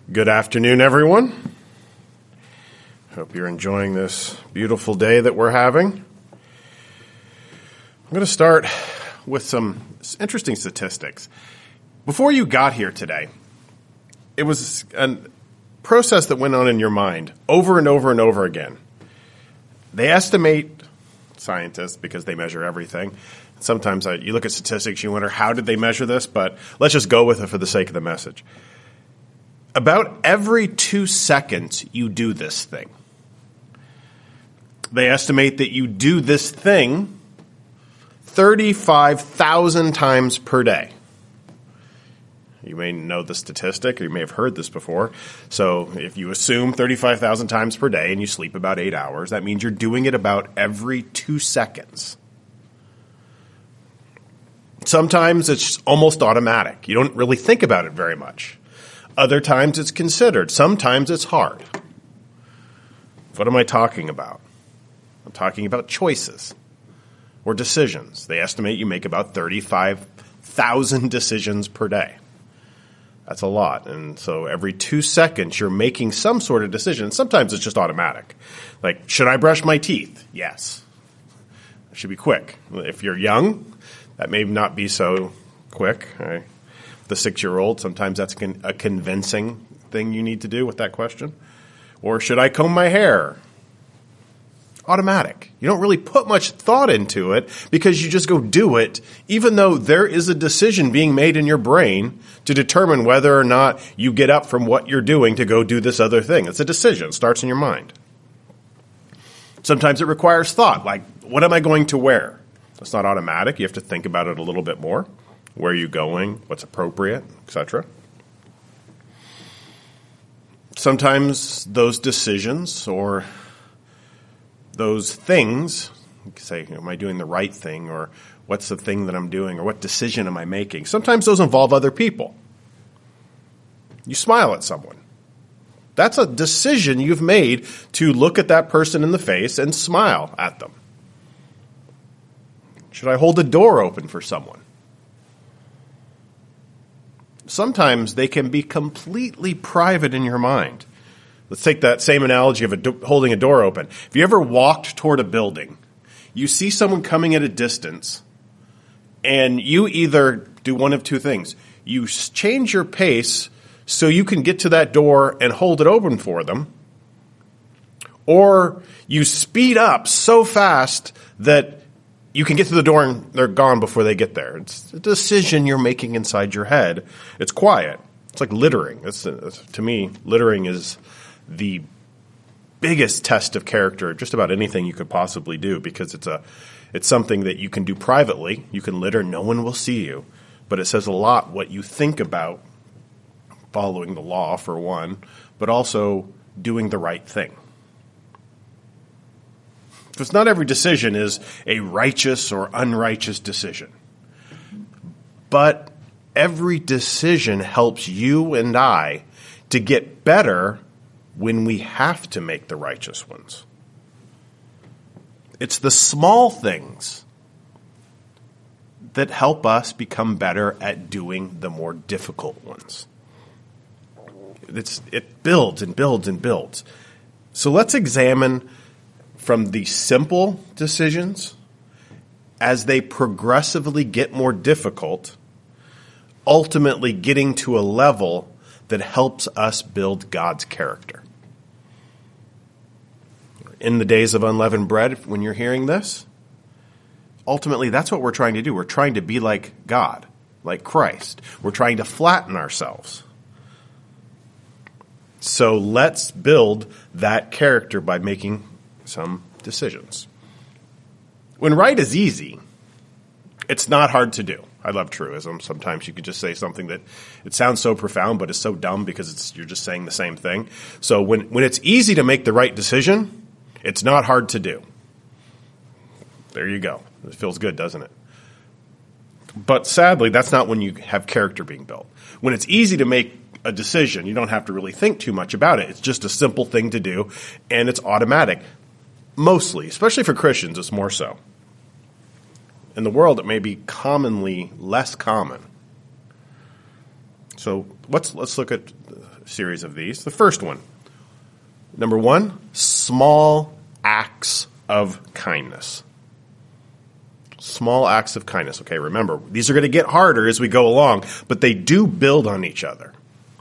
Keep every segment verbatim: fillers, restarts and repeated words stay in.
Good afternoon, everyone. Hope you're enjoying this beautiful day that we're having. I'm going to start with some interesting statistics. Before you got here today, it was a process that went on in your mind over and over and over again. They estimate, scientists, because they measure everything. Sometimes I, you look at statistics, you wonder, how did they measure this? But let's just go with it for the sake of the message. About every two seconds, you do this thing. They estimate that you do this thing thirty-five thousand times per day. You may know the statistic, or you may have heard this before. So if you assume thirty-five thousand times per day and you sleep about eight hours, that means you're doing it about every two seconds. Sometimes it's almost automatic. You don't really think about it very much. Other times it's considered. Sometimes it's hard. What am I talking about? I'm talking about choices or decisions. They estimate you make about thirty-five thousand decisions per day. That's a lot. And so every two seconds you're making some sort of decision. Sometimes it's just automatic. Like, should I brush my teeth? Yes. It should be quick. If you're young, that may not be so quick. Right? The six-year-old, sometimes that's a convincing thing you need to do with that question. Or should I comb my hair? Automatic. You don't really put much thought into it because you just go do it, even though there is a decision being made in your brain to determine whether or not you get up from what you're doing to go do this other thing. It's a decision. It starts in your mind. Sometimes it requires thought, like, what am I going to wear? It's not automatic. You have to think about it a little bit more. Where are you going? What's appropriate, et cetera. Sometimes those decisions or those things, you can say, am I doing the right thing, or what's the thing that I'm doing, or what decision am I making? Sometimes those involve other people. You smile at someone. That's a decision you've made to look at that person in the face and smile at them. Should I hold the door open for someone? Sometimes they can be completely private in your mind. Let's take that same analogy of a do- holding a door open. If you ever walked toward a building, you see someone coming at a distance, and you either do one of two things. You change your pace so you can get to that door and hold it open for them, or you speed up so fast that you can get to the door and they're gone before they get there. It's a decision you're making inside your head. It's quiet. It's like littering. It's, it's, to me, littering is the biggest test of character, just about anything you could possibly do, because it's a, it's something that you can do privately. You can litter. No one will see you. But it says a lot what you think about following the law, for one, but also doing the right thing. Because not every decision is a righteous or unrighteous decision. But every decision helps you and I to get better when we have to make the righteous ones. It's the small things that help us become better at doing the more difficult ones. It's, it builds and builds and builds. So let's examine from the simple decisions as they progressively get more difficult, ultimately getting to a level that helps us build God's character. In the days of unleavened bread, when you're hearing this, ultimately that's what we're trying to do. We're trying to be like God, like Christ. We're trying to flatten ourselves. So let's build that character by making some decisions. When right is easy, it's not hard to do. I love truism. Sometimes you could just say something that it sounds so profound, but it's so dumb because it's, you're just saying the same thing. So when, when it's easy to make the right decision, it's not hard to do. There you go. It feels good, doesn't it? But sadly, that's not when you have character being built. When it's easy to make a decision, you don't have to really think too much about it. It's just a simple thing to do, and it's automatic. Mostly, especially for Christians, it's more so. In the world, it may be commonly less common. So let's let's look at a series of these. The first one, number one, small acts of kindness. Small acts of kindness. Okay, remember, these are going to get harder as we go along, but they do build on each other.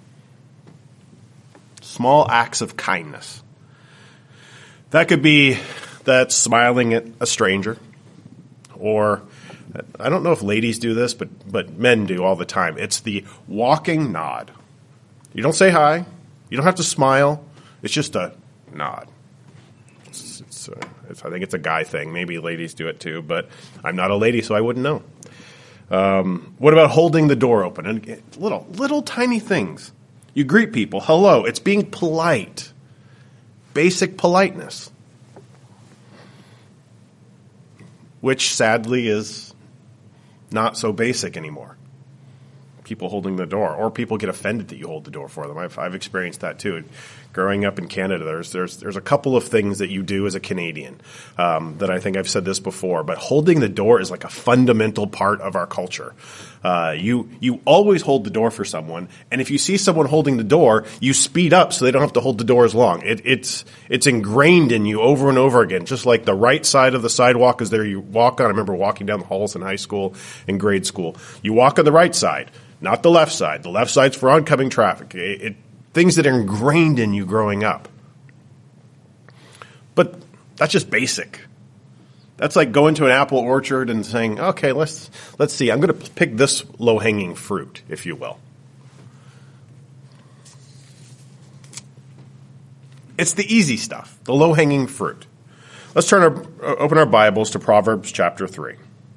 Small acts of kindness. That could be that smiling at a stranger, or I don't know if ladies do this, but but men do all the time. It's the walking nod. You don't say hi. You don't have to smile. It's just a nod. It's, it's, uh, it's, I think it's a guy thing. Maybe ladies do it too, but I'm not a lady, so I wouldn't know. Um, what about holding the door open? And little, little tiny things. You greet people. Hello. It's being polite. Basic politeness. Which sadly is not so basic anymore. People holding the door, or people get offended that you hold the door for them. I've, I've experienced that too. Growing up in Canada, there's there's there's a couple of things that you do as a Canadian um, that I think I've said this before, but holding the door is like a fundamental part of our culture. Uh, you you always hold the door for someone, and if you see someone holding the door, you speed up so they don't have to hold the door as long. It, it's it's ingrained in you over and over again. Just like the right side of the sidewalk is there you walk on. I remember walking down the halls in high school and grade school. You walk on the right side. Not the left side. The left side's for oncoming traffic. It, it, things that are ingrained in you growing up. But that's just basic. That's like going to an apple orchard and saying, okay, let's let's see. I'm going to pick this low-hanging fruit, if you will. It's the easy stuff, the low-hanging fruit. Let's turn our, open our Bibles to Proverbs chapter three.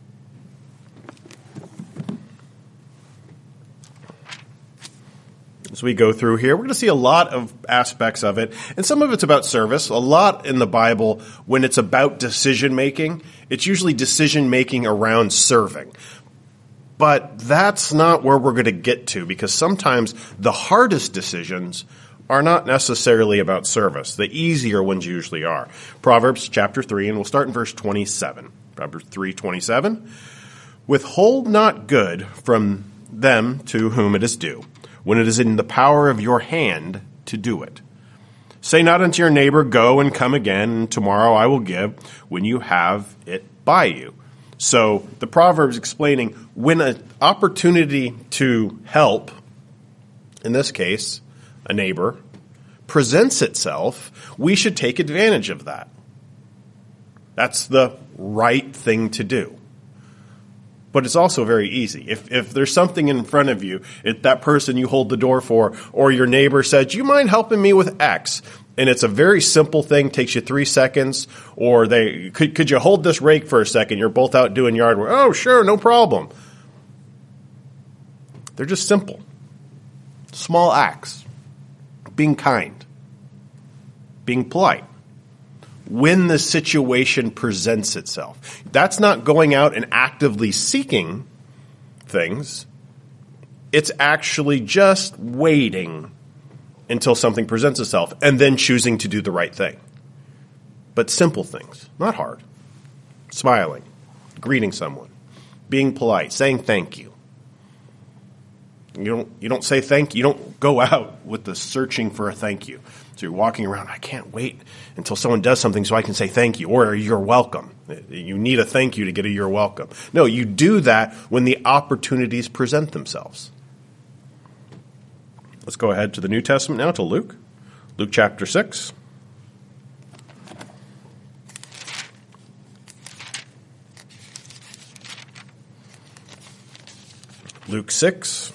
As we go through here, we're going to see a lot of aspects of it, and some of it's about service. A lot in the Bible, when it's about decision-making, it's usually decision-making around serving. But that's not where we're going to get to, because sometimes the hardest decisions are not necessarily about service. The easier ones usually are. Proverbs chapter three, and we'll start in verse twenty-seven. Proverbs three twenty-seven. Withhold not good from them to whom it is due, when it is in the power of your hand to do it. Say not unto your neighbor, go and come again, and tomorrow I will give, when you have it by you. So the Proverbs explaining when an opportunity to help, in this case, a neighbor, presents itself, we should take advantage of that. That's the right thing to do. But it's also very easy. If if there's something in front of you, if that person you hold the door for, or your neighbor said, do you mind helping me with X? And it's a very simple thing, takes you three seconds, or they, could, could you hold this rake for a second? You're both out doing yard work. Oh, sure, no problem. They're just simple. Small acts. Being kind. Being polite. When the situation presents itself. That's not going out and actively seeking things. It's actually just waiting until something presents itself and then choosing to do the right thing. But simple things, not hard. Smiling, greeting someone, being polite, saying thank you. You don't you don't say thank you. You don't go out with the searching for a thank you. So you're walking around, I can't wait until someone does something so I can say thank you, or you're welcome. You need a thank you to get a you're welcome. No, you do that when the opportunities present themselves. Let's go ahead to the New Testament now, to Luke. Luke chapter six. Luke six.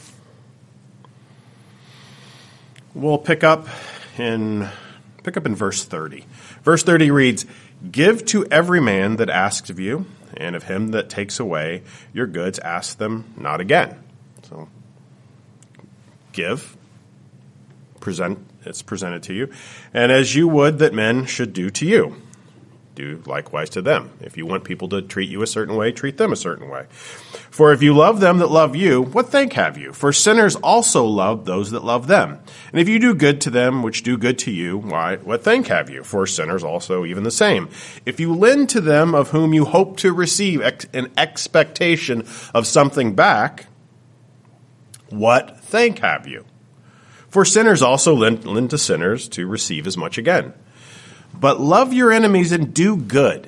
We'll pick up in pick up in verse thirty. Verse thirty reads, give to every man that asks of you, and of him that takes away your goods, ask them not again. So give, present, it's presented to you, and as you would that men should do to you, do likewise to them. If you want people to treat you a certain way, treat them a certain way. For if you love them that love you, what thank have you? For sinners also love those that love them. And if you do good to them which do good to you, why, what thank have you? For sinners also even the same. If you lend to them of whom you hope to receive ex- an expectation of something back, What thank have you? For sinners also lend, lend to sinners to receive as much again. But love your enemies and do good.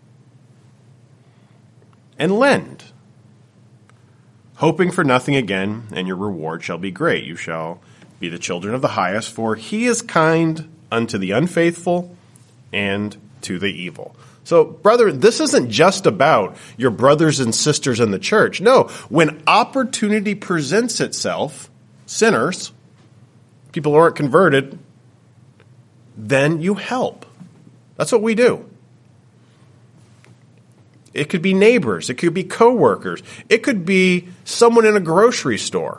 And lend, hoping for nothing again, and your reward shall be great. You shall be the children of the highest, for he is kind unto the unfaithful and to the evil. So, brother, this isn't just about your brothers and sisters in the church. No, when opportunity presents itself, sinners, people who aren't converted, then you help. That's what we do. It could be neighbors. It could be coworkers. It could be someone in a grocery store.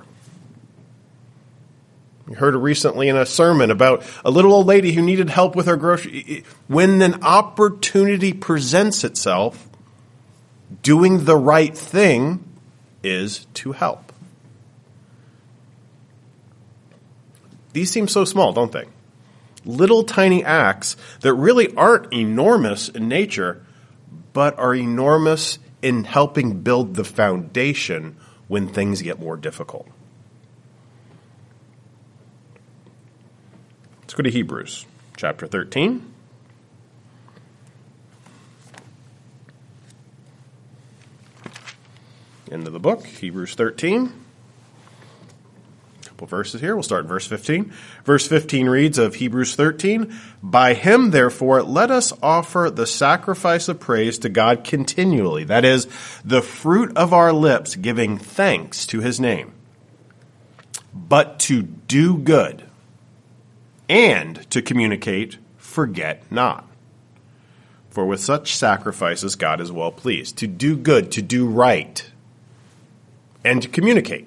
You heard recently in a sermon about a little old lady who needed help with her grocery. When an opportunity presents itself, doing the right thing is to help. These seem so small, don't they? Little tiny acts that really aren't enormous in nature, but are enormous in helping build the foundation when things get more difficult. Let's go to Hebrews chapter thirteen. End of the book, Hebrews thirteen. A couple verses here. We'll start in verse fifteen. Verse fifteen reads of Hebrews thirteen, "By him, therefore, let us offer the sacrifice of praise to God continually, that is, the fruit of our lips, giving thanks to his name. But to do good and to communicate, forget not. For with such sacrifices God is well pleased." To do good, to do right, and to communicate,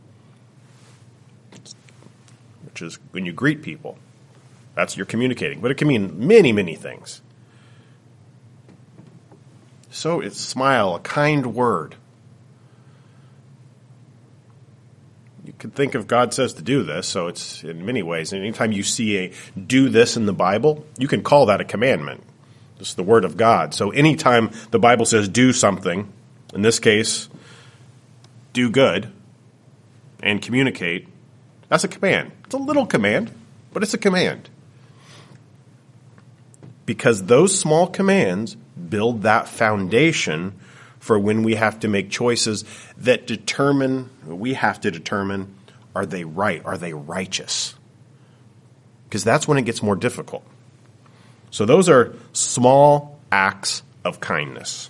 which is when you greet people. That's you're communicating. But it can mean many, many things. So it's smile, a kind word. You could think of God says to do this, so it's in many ways. And anytime you see a do this in the Bible, you can call that a commandment. This is the word of God. So anytime the Bible says do something, in this case, do good and communicate, that's a command. It's a little command, but it's a command. Because those small commands build that foundation for when we have to make choices that determine, we have to determine, are they right? Are they righteous? Because that's when it gets more difficult. So those are small acts of kindness.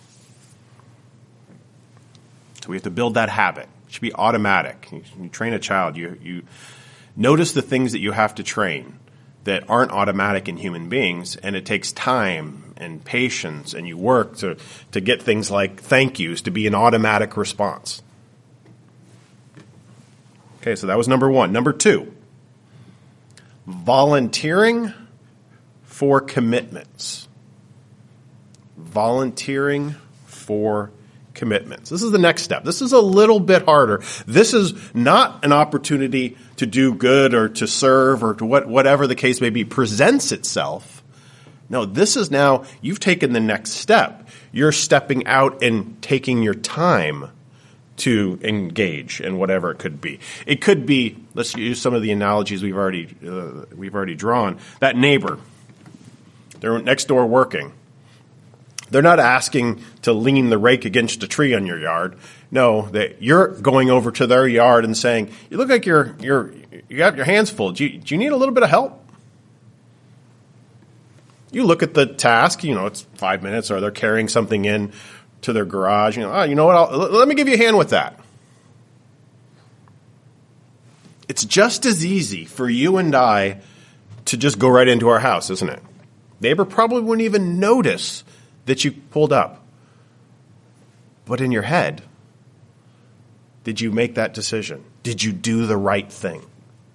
So we have to build that habit. It should be automatic. You, you train a child, you, you notice the things that you have to train that aren't automatic in human beings, and it takes time and patience, and you work to, to get things like thank yous to be an automatic response. Okay, so that was number one. Number two, volunteering for commitments. Volunteering for commitments. This is the next step. This is a little bit harder. This is not an opportunity to do good or to serve or to what, whatever the case may be presents itself. No, this is now, you've taken the next step. You're stepping out and taking your time to engage in whatever it could be. It could be, let's use some of the analogies we've already uh, we've already drawn. That neighbor, they're next door working. They're not asking to lean the rake against a tree on your yard. No, that you're going over to their yard and saying, "You look like you're you're you got your hands full. Do you, do you need a little bit of help?" You look at the task. You know, it's five minutes, or they're carrying something in to their garage. You know, oh, you know what? I'll, let me give you a hand with that. It's just as easy for you and I to just go right into our house, isn't it? Neighbor probably wouldn't even notice that you pulled up. But in your head, did you make that decision? Did you do the right thing?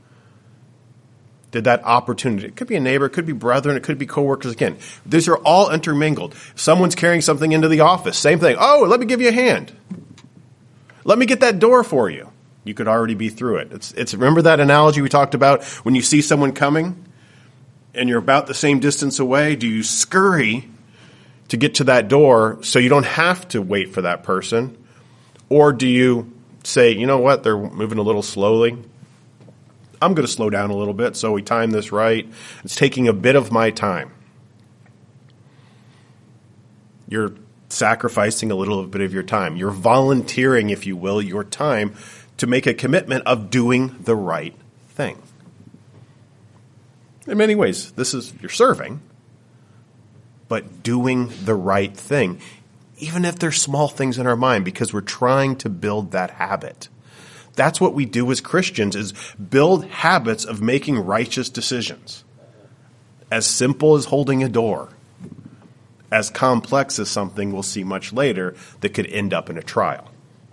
Did that opportunity, it could be a neighbor, it could be brethren, it could be coworkers. Again, these are all intermingled. If someone's carrying something into the office, same thing. Oh, let me give you a hand. Let me get that door for you. You could already be through it. It's, it's remember that analogy we talked about when you see someone coming and you're about the same distance away? Do you scurry to get to that door so you don't have to wait for that person? Or do you say, you know what, they're moving a little slowly. I'm going to slow down a little bit, so we time this right. It's taking a bit of my time. You're sacrificing a little bit of your time. You're volunteering, if you will, your time to make a commitment of doing the right thing. In many ways, this is, you're serving, but doing the right thing, even if there's small things in our mind, because we're trying to build that habit. That's what we do as Christians, is build habits of making righteous decisions. As simple as holding a door. As complex as something we'll see much later that could end up in a trial.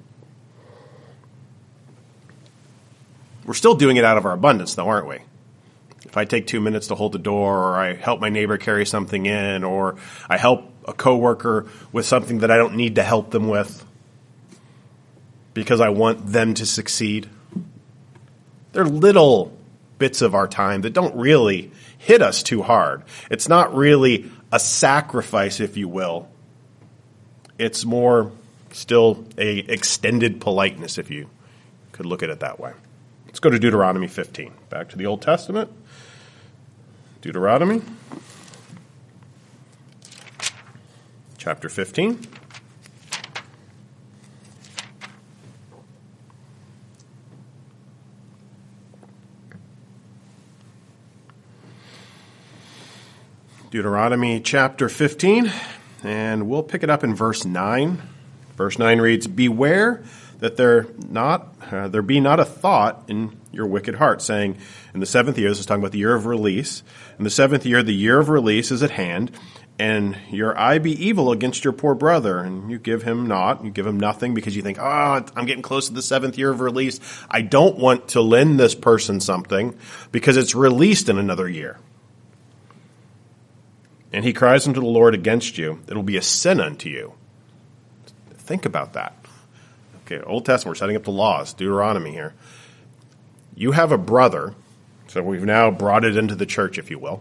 We're still doing it out of our abundance, though, aren't we? If I take two minutes to hold the door, or I help my neighbor carry something in, or I help a coworker with something that I don't need to help them with, because I want them to succeed. They're little bits of our time that don't really hit us too hard. It's not really a sacrifice, if you will. It's more still a extended politeness, if you could look at it that way. Let's go to Deuteronomy fifteen. Back to the Old Testament. Deuteronomy chapter fifteen. Deuteronomy chapter fifteen, and we'll pick it up in verse nine. Verse nine reads, "Beware that there not uh, there be not a thought in your wicked heart, saying, in the seventh year," this is talking about the year of release, "in the seventh year, the year of release is at hand, and your eye be evil against your poor brother, and you give him not, you give him nothing, because you think, oh, I'm getting close to the seventh year of release. I don't want to lend this person something because it's released in another year. And he cries unto the Lord against you. It will be a sin unto you." Think about that. Okay, Old Testament, we're setting up the laws, Deuteronomy here. You have a brother, so we've now brought it into the church, if you will,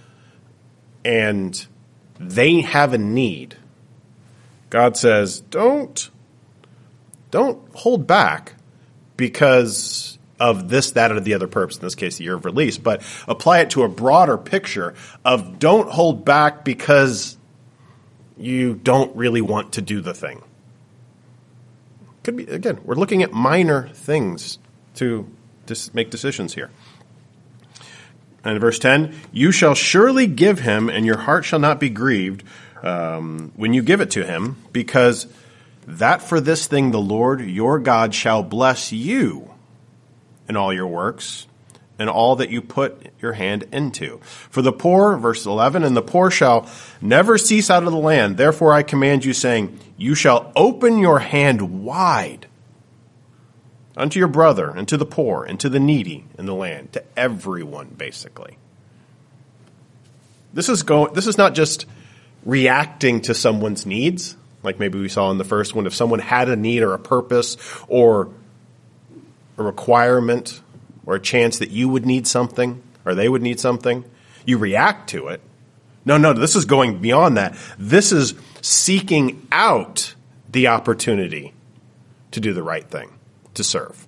and they have a need. God says, don't, don't hold back because of this, that, or the other purpose, in this case, the year of release, but apply it to a broader picture of don't hold back because you don't really want to do the thing. Could be, again, we're looking at minor things to, to make decisions here. And in verse ten, "You shall surely give him, and your heart shall not be grieved um, when you give it to him, because that for this thing the Lord your God shall bless you in all your works, and all that you put your hand into. For the poor," verse eleven, "and the poor shall never cease out of the land. Therefore I command you, saying, you shall open your hand wide unto your brother, and to the poor, and to the needy in the land," to everyone, basically. This is go. This is not just reacting to someone's needs, like maybe we saw in the first one. If someone had a need or a purpose or a requirement or a chance that you would need something or they would need something, you react to it. No, no, this is going beyond that. This is seeking out the opportunity to do the right thing, to serve,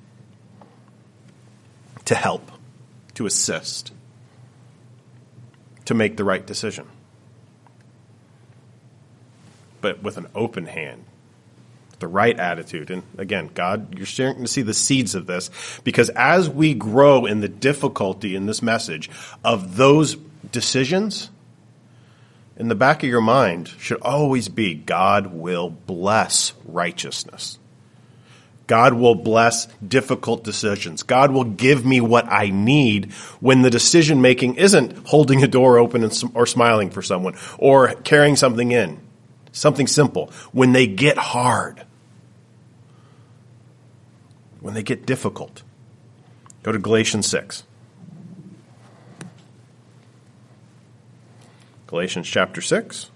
to help, to assist, to make the right decision. But with an open hand, the right attitude. And again, God, you're starting to see the seeds of this, because as we grow in the difficulty in this message of those decisions, in the back of your mind should always be, God will bless righteousness. God will bless difficult decisions. God will give me what I need when the decision making isn't holding a door open and, or smiling for someone or carrying something in. Something simple. When they get hard. When they get difficult. Go to Galatians six. Galatians chapter six.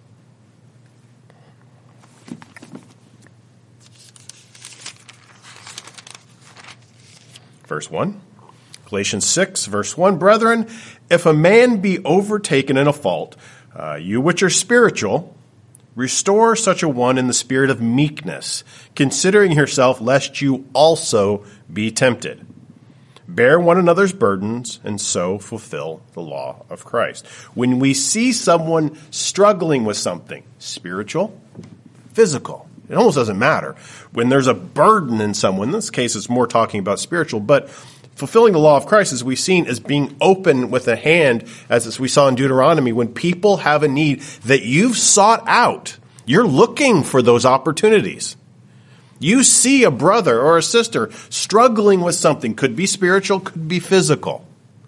Verse one. Galatians six, verse one. "Brethren, if a man be overtaken in a fault, uh, you which are spiritual, Restore such a one in the spirit of meekness, considering yourself, lest you also be tempted. Bear one another's burdens, and so fulfill the law of Christ. When we see someone struggling with something, spiritual, physical, it almost doesn't matter. When there's a burden in someone, in this case it's more talking about spiritual, but fulfilling the law of Christ, as we've seen, is being open with a hand, as we saw in Deuteronomy, when people have a need that you've sought out. You're looking for those opportunities. You see a brother or a sister struggling with something, could be spiritual, could be physical.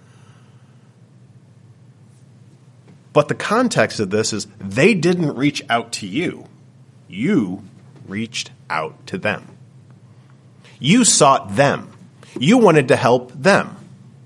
But the context of this is they didn't reach out to you. You reached out to them. You sought them. You wanted to help them.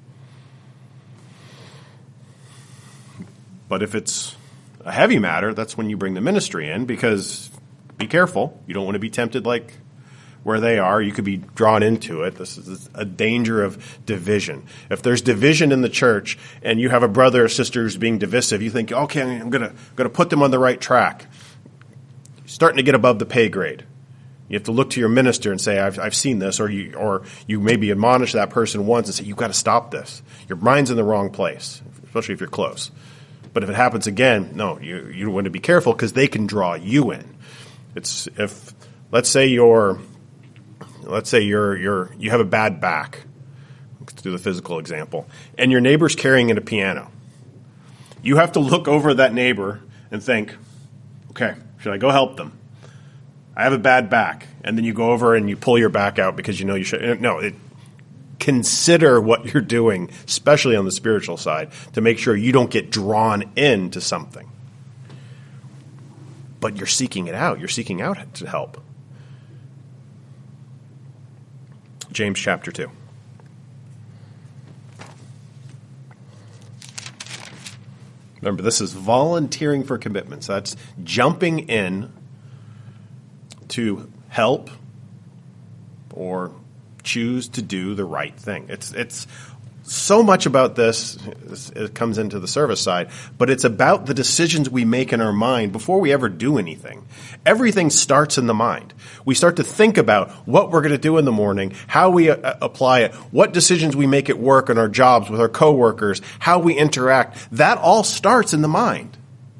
But if it's a heavy matter, that's when you bring the ministry in, because be careful. You don't want to be tempted like where they are. You could be drawn into it. This is a danger of division. If there's division in the church and you have a brother or sister who's being divisive, you think, okay, I'm going to going to put them on the right track. You're starting to get above the pay grade. You have to look to your minister and say, I've, I've seen this, or you, or you maybe admonish that person once and say, you've got to stop this. Your mind's in the wrong place, especially if you're close. But if it happens again, no, you, you want to be careful because they can draw you in. It's if, let's say you're, let's say you're, you're, you have a bad back. Let's do the physical example. And your neighbor's carrying in a piano. You have to look over that neighbor and think, okay, should I go help them? I have a bad back, and then you go over and you pull your back out because you know you should. No, it, consider what you're doing, especially on the spiritual side, to make sure you don't get drawn into something. But you're seeking it out. You're seeking out to help. James chapter two. Remember, this is volunteering for commitments. That's jumping in to help or choose to do the right thing. It's it's so much about this, it comes into the service side, but it's about the decisions we make in our mind before we ever do anything. Everything starts in the mind. We start to think about what we're going to do in the morning, how we uh, apply it, what decisions we make at work and our jobs with our coworkers, how we interact. That all starts in the mind.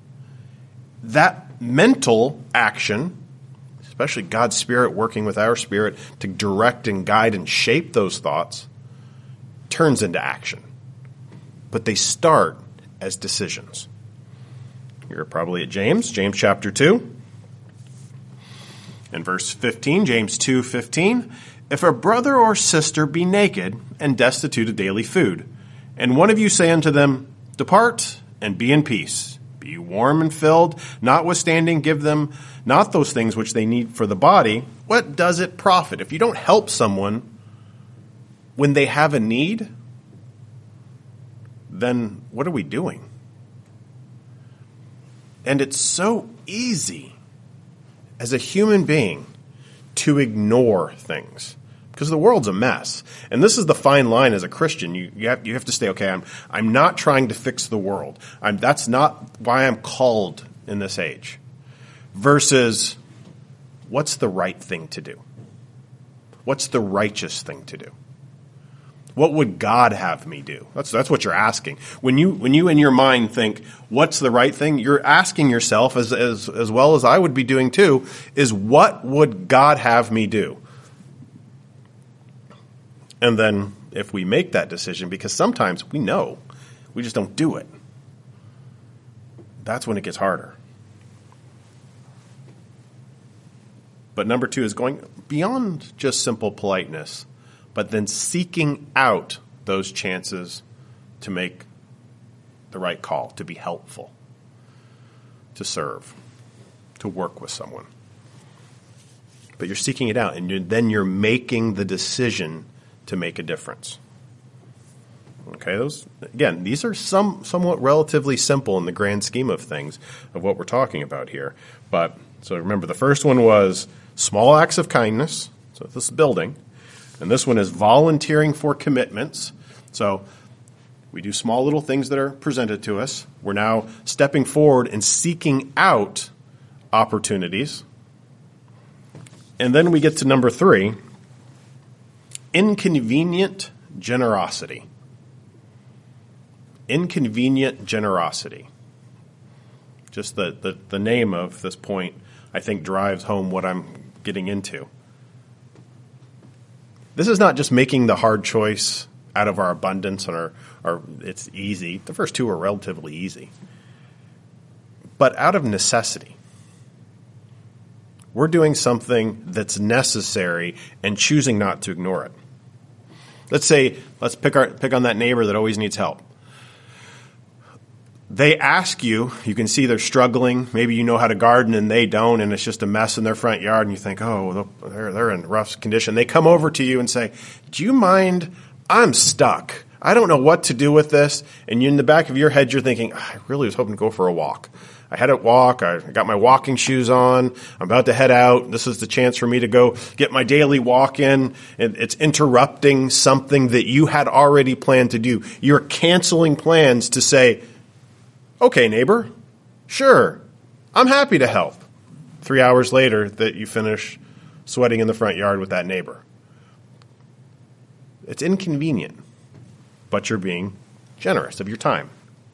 That mental action, especially God's Spirit working with our spirit to direct and guide and shape those thoughts, turns into action. But they start as decisions. You're probably at James, James chapter two. In verse fifteen, James two fifteen, if a brother or sister be naked and destitute of daily food, and one of you say unto them, depart and be in peace, be warm and filled, notwithstanding give them not those things which they need for the body, what does it profit? If you don't help someone when they have a need, then what are we doing? And it's so easy as a human being to ignore things because the world's a mess. And this is the fine line as a Christian. You, you, have, you have to say, okay, I'm, I'm not trying to fix the world. I'm, that's not why I'm called in this age. Versus, what's the right thing to do? What's the righteous thing to do? What would God have me do? That's that's what you're asking. When you when you in your mind think, what's the right thing? You're asking yourself, as as as well as I would be doing too, is what would God have me do? And then if we make that decision, because sometimes we know, we just don't do it. That's when it gets harder. But number two is going beyond just simple politeness, but then seeking out those chances to make the right call, to be helpful, to serve, to work with someone. But you're seeking it out, and you're, then you're making the decision to make a difference. Okay, those again, these are some somewhat relatively simple in the grand scheme of things of what we're talking about here. But so remember, the first one was small acts of kindness. So this is building. And this one is volunteering for commitments. So we do small little things that are presented to us. We're now stepping forward and seeking out opportunities. And then we get to number three, inconvenient generosity. Inconvenient generosity. Just the, the, the name of this point, I think, drives home what I'm getting into. This is not just making the hard choice out of our abundance and our, our it's easy. The first two are relatively easy. But out of necessity. We're doing something that's necessary and choosing not to ignore it. Let's say, let's pick our pick on that neighbor that always needs help. They ask you, you can see they're struggling. Maybe you know how to garden and they don't, and it's just a mess in their front yard, and you think, oh, they're, they're in rough condition. They come over to you and say, do you mind? I'm stuck. I don't know what to do with this. And you, in the back of your head, you're thinking, I really was hoping to go for a walk. I had a walk. I got my walking shoes on. I'm about to head out. This is the chance for me to go get my daily walk in. And it's interrupting something that you had already planned to do. You're canceling plans to say, okay, neighbor, sure, I'm happy to help. Three hours later that you finish sweating in the front yard with that neighbor. It's inconvenient, but you're being generous of your time.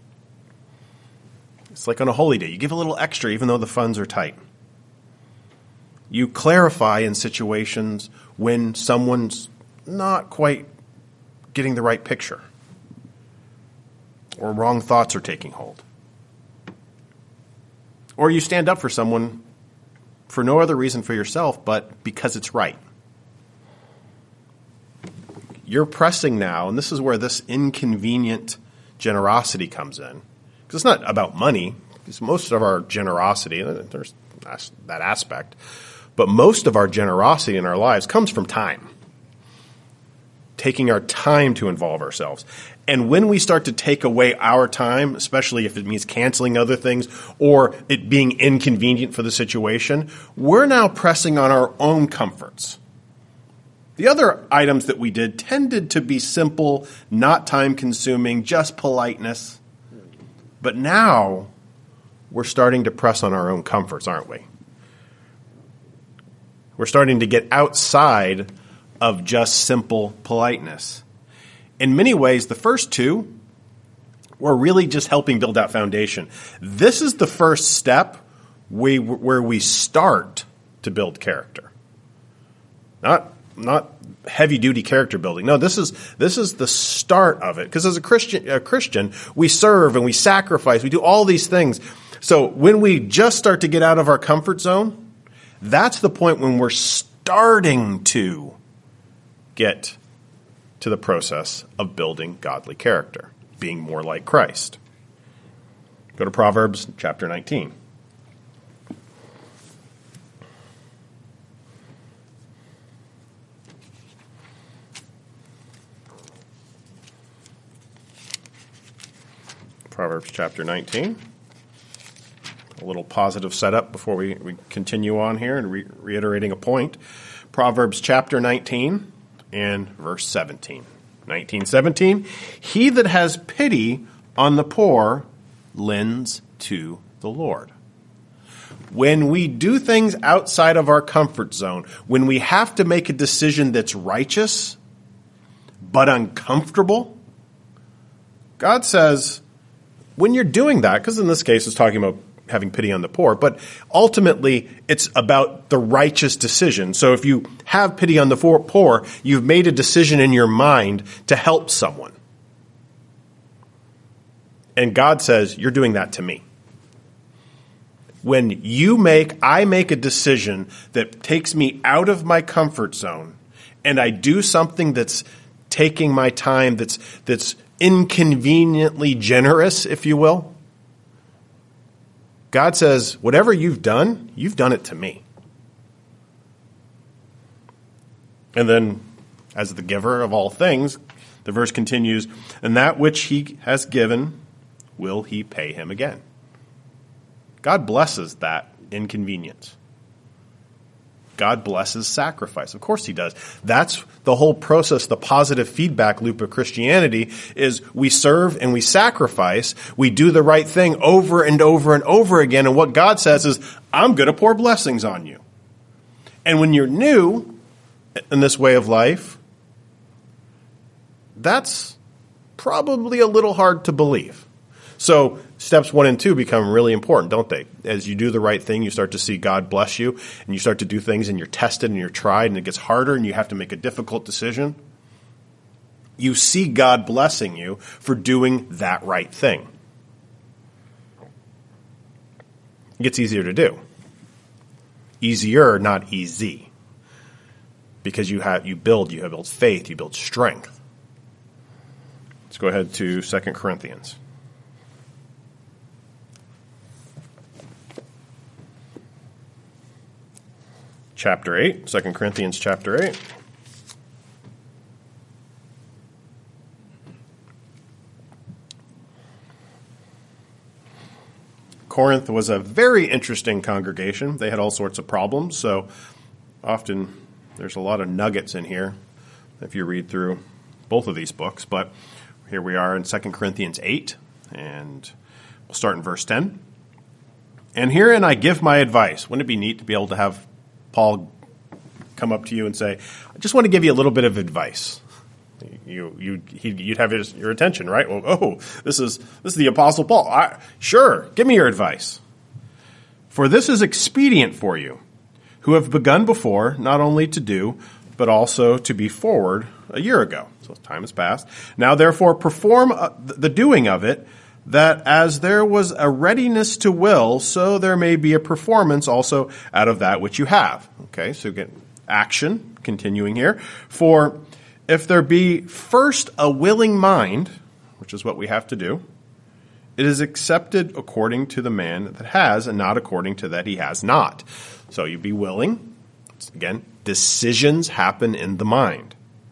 It's like on a holy day. You give a little extra even though the funds are tight. You clarify in situations when someone's not quite getting the right picture or wrong thoughts are taking hold. Or you stand up for someone for no other reason for yourself but because it's right. You're pressing now, and this is where this inconvenient generosity comes in. Because it's not about money, because most of our generosity, there's that aspect, but most of our generosity in our lives comes from time. Taking our time to involve ourselves. And when we start to take away our time, especially if it means canceling other things or it being inconvenient for the situation, we're now pressing on our own comforts. The other items that we did tended to be simple, not time-consuming, just politeness. But now we're starting to press on our own comforts, aren't we? We're starting to get outside of just simple politeness. In many ways, the first two were really just helping build that foundation. This is the first step we, where we start to build character. Not, not heavy-duty character building. No, this is this is the start of it. Because as a Christian, a Christian, we serve and we sacrifice. We do all these things. So when we just start to get out of our comfort zone, that's the point when we're starting to get to the process of building godly character, being more like Christ. Go to Proverbs chapter nineteen. Proverbs chapter nineteen. A little positive setup before we, we continue on here and re- reiterating a point. Proverbs chapter nineteen and verse seventeen. nineteen seventeen. He that has pity on the poor lends to the Lord. When we do things outside of our comfort zone, when we have to make a decision that's righteous but uncomfortable, God says, when you're doing that, because in this case it's talking about having pity on the poor, but ultimately it's about the righteous decision. So if you have pity on the poor, you've made a decision in your mind to help someone. And God says, you're doing that to me. When you make, I make a decision that takes me out of my comfort zone, and I do something that's taking my time, that's that's inconveniently generous, if you will, God says, whatever you've done, you've done it to me. And then, as the giver of all things, the verse continues, and that which he has given, will he pay him again. God blesses that inconvenience. God blesses sacrifice. Of course he does. That's the whole process, the positive feedback loop of Christianity is we serve and we sacrifice. We do the right thing over and over and over again. And what God says is, I'm going to pour blessings on you. And when you're new in this way of life, that's probably a little hard to believe. So steps one and two become really important, don't they? As you do the right thing, you start to see God bless you, and you start to do things, and you're tested, and you're tried, and it gets harder, and you have to make a difficult decision. You see God blessing you for doing that right thing. It gets easier to do. Easier, not easy. Because you have you build, you have built faith, you build strength. Let's go ahead to Second Corinthians. Chapter eight, Second Corinthians chapter eight. Corinth was a very interesting congregation. They had all sorts of problems, so often there's a lot of nuggets in here if you read through both of these books. But here we are in Second Corinthians eight, and we'll start in verse ten. And herein I give my advice. Wouldn't it be neat to be able to have Paul come up to you and say, I just want to give you a little bit of advice. You, you, you'd have his, your attention, right? Well, oh, this is this is the Apostle Paul. I, sure, give me your advice. For this is expedient for you, who have begun before, not only to do, but also to be forward a year ago. So time has passed. Now, therefore, perform the doing of it, that as there was a readiness to will, so there may be a performance also out of that which you have. Okay, so again, action, continuing here. For if there be first a willing mind, which is what we have to do, it is accepted according to the man that has, and not according to that he has not. So you be willing. Again, decisions happen in the mind.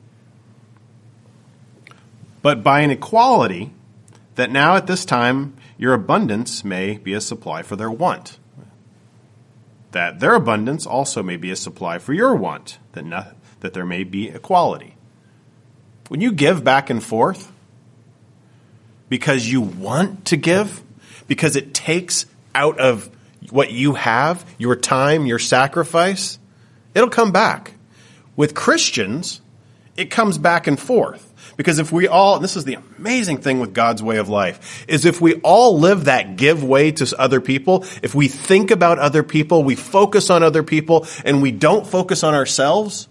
But by an equality, that now at this time your abundance may be a supply for their want, that their abundance also may be a supply for your want, that, not, that there may be equality. When you give back and forth because you want to give, because it takes out of what you have, your time, your sacrifice, it'll come back. With Christians, it comes back and forth. Because if we all, and this is the amazing thing with God's way of life, is if we all live that give way to other people, if we think about other people, we focus on other people, and we don't focus on ourselves,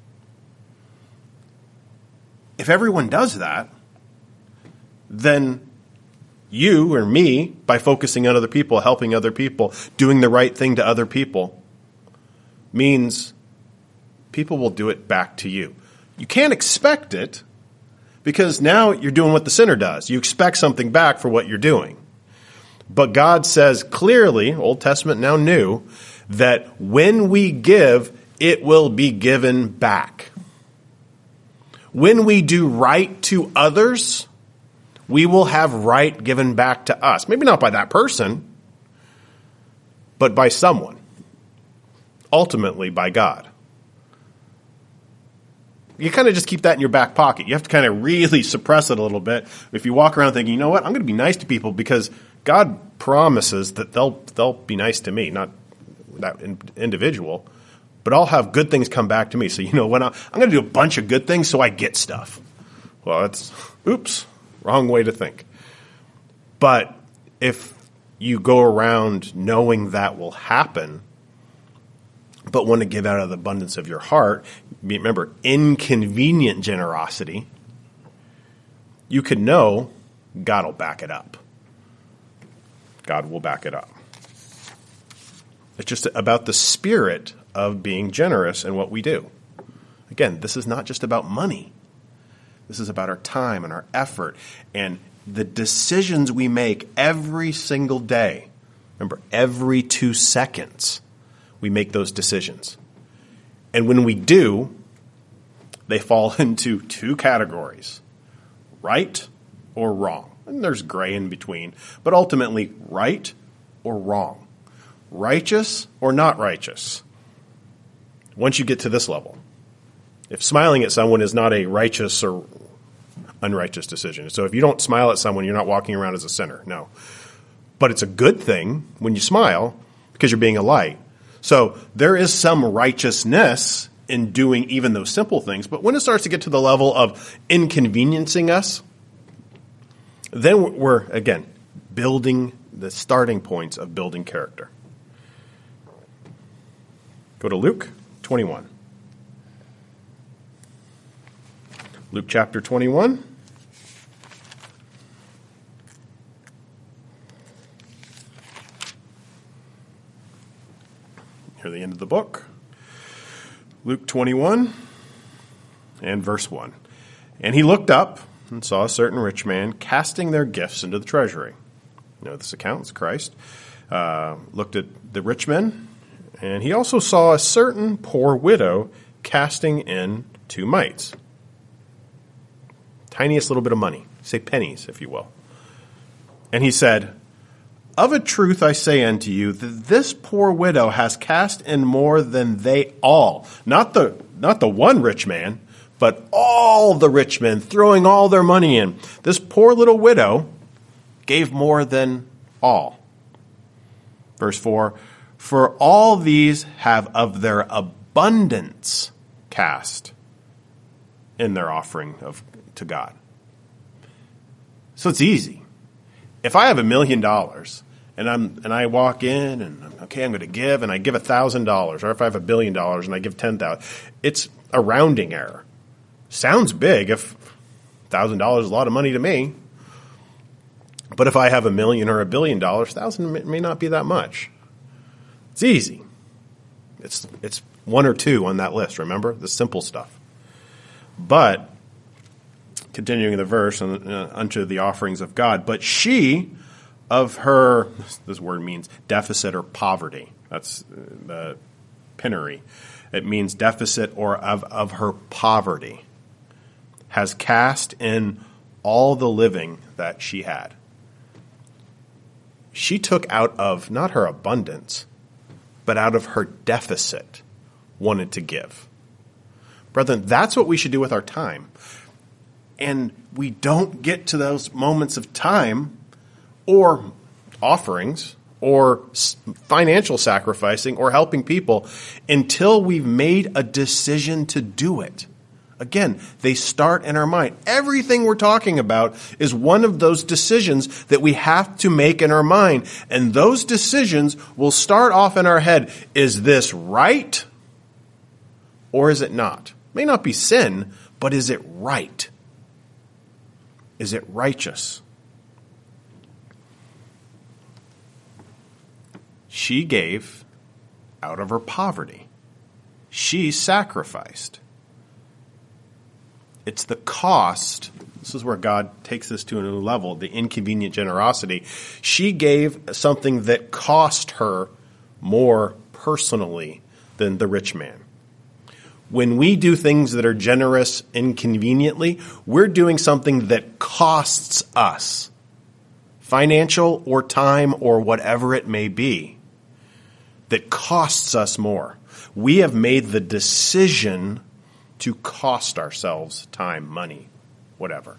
if everyone does that, then you or me, by focusing on other people, helping other people, doing the right thing to other people, means people will do it back to you. You can't expect it, because now you're doing what the sinner does. You expect something back for what you're doing. But God says clearly, Old Testament, now New, that when we give, it will be given back. When we do right to others, we will have right given back to us. Maybe not by that person, but by someone. Ultimately, by God. You kind of just keep that in your back pocket. You have to kind of really suppress it a little bit. If you walk around thinking, you know what, I'm going to be nice to people because God promises that they'll they'll be nice to me, not that individual, but I'll have good things come back to me. So, you know, when I, I'm going to do a bunch of good things so I get stuff. Well, that's, oops, wrong way to think. But if you go around knowing that will happen, but want to give out of the abundance of your heart, remember, inconvenient generosity, you can know God will back it up. God will back it up. It's just about the spirit of being generous in what we do. Again, this is not just about money. This is about our time and our effort and the decisions we make every single day. Remember, every two seconds. We make those decisions. And when we do, they fall into two categories, right or wrong. And there's gray in between, but ultimately right or wrong, righteous or not righteous. once you get to this level. If smiling at someone is not a righteous or unrighteous decision. So if you don't smile at someone, you're not walking around as a sinner. No. But it's a good thing when you smile because you're being a light. So there is some righteousness in doing even those simple things. But when it starts to get to the level of inconveniencing us, then we're, again, building the starting points of building character. Go to Luke twenty-one. Luke chapter twenty-one. Here, the end of the book. Luke twenty-one and verse one. And he looked up and saw a certain rich man casting their gifts into the treasury. You know, this account is Christ. Uh, looked at the rich men, and he also saw a certain poor widow casting in two mites. Tiniest little bit of money. Say pennies, if you will. And he said, of a truth I say unto you, that this poor widow has cast in more than they all. Not the, not the one rich man, but all the rich men throwing all their money in. This poor little widow gave more than all. Verse four, for all these have of their abundance cast in their offering of to God. So it's easy. If I have a million dollars and I'm and I walk in and okay, I'm going to give and I give a thousand dollars, or if I have a billion dollars and I give ten thousand, it's a rounding error. Sounds big if a thousand dollars is a lot of money to me. But if I have a million or a billion dollars, thousand may not be that much. It's easy. It's it's one or two on that list. Remember the simple stuff. But continuing the verse, uh, unto the offerings of God. But she, of her, this word means deficit or poverty. That's the penury. It means deficit or of, of her poverty, has cast in all the living that she had. She took out of not her abundance, but out of her deficit, wanted to give. Brethren, that's what we should do with our time. And we don't get to those moments of time or offerings or financial sacrificing or helping people until we've made a decision to do it. Again, they start in our mind. Everything we're talking about is one of those decisions that we have to make in our mind. And those decisions will start off in our head. Is this right or is it not? It may not be sin, but is it right? Is it righteous? She gave out of her poverty. She sacrificed. It's the cost. This is where God takes this to a new level, the inconvenient generosity. She gave something that cost her more personally than the rich man. When we do things that are generous inconveniently, we're doing something that costs us, financial or time or whatever it may be, that costs us more. We have made the decision to cost ourselves time, money, whatever.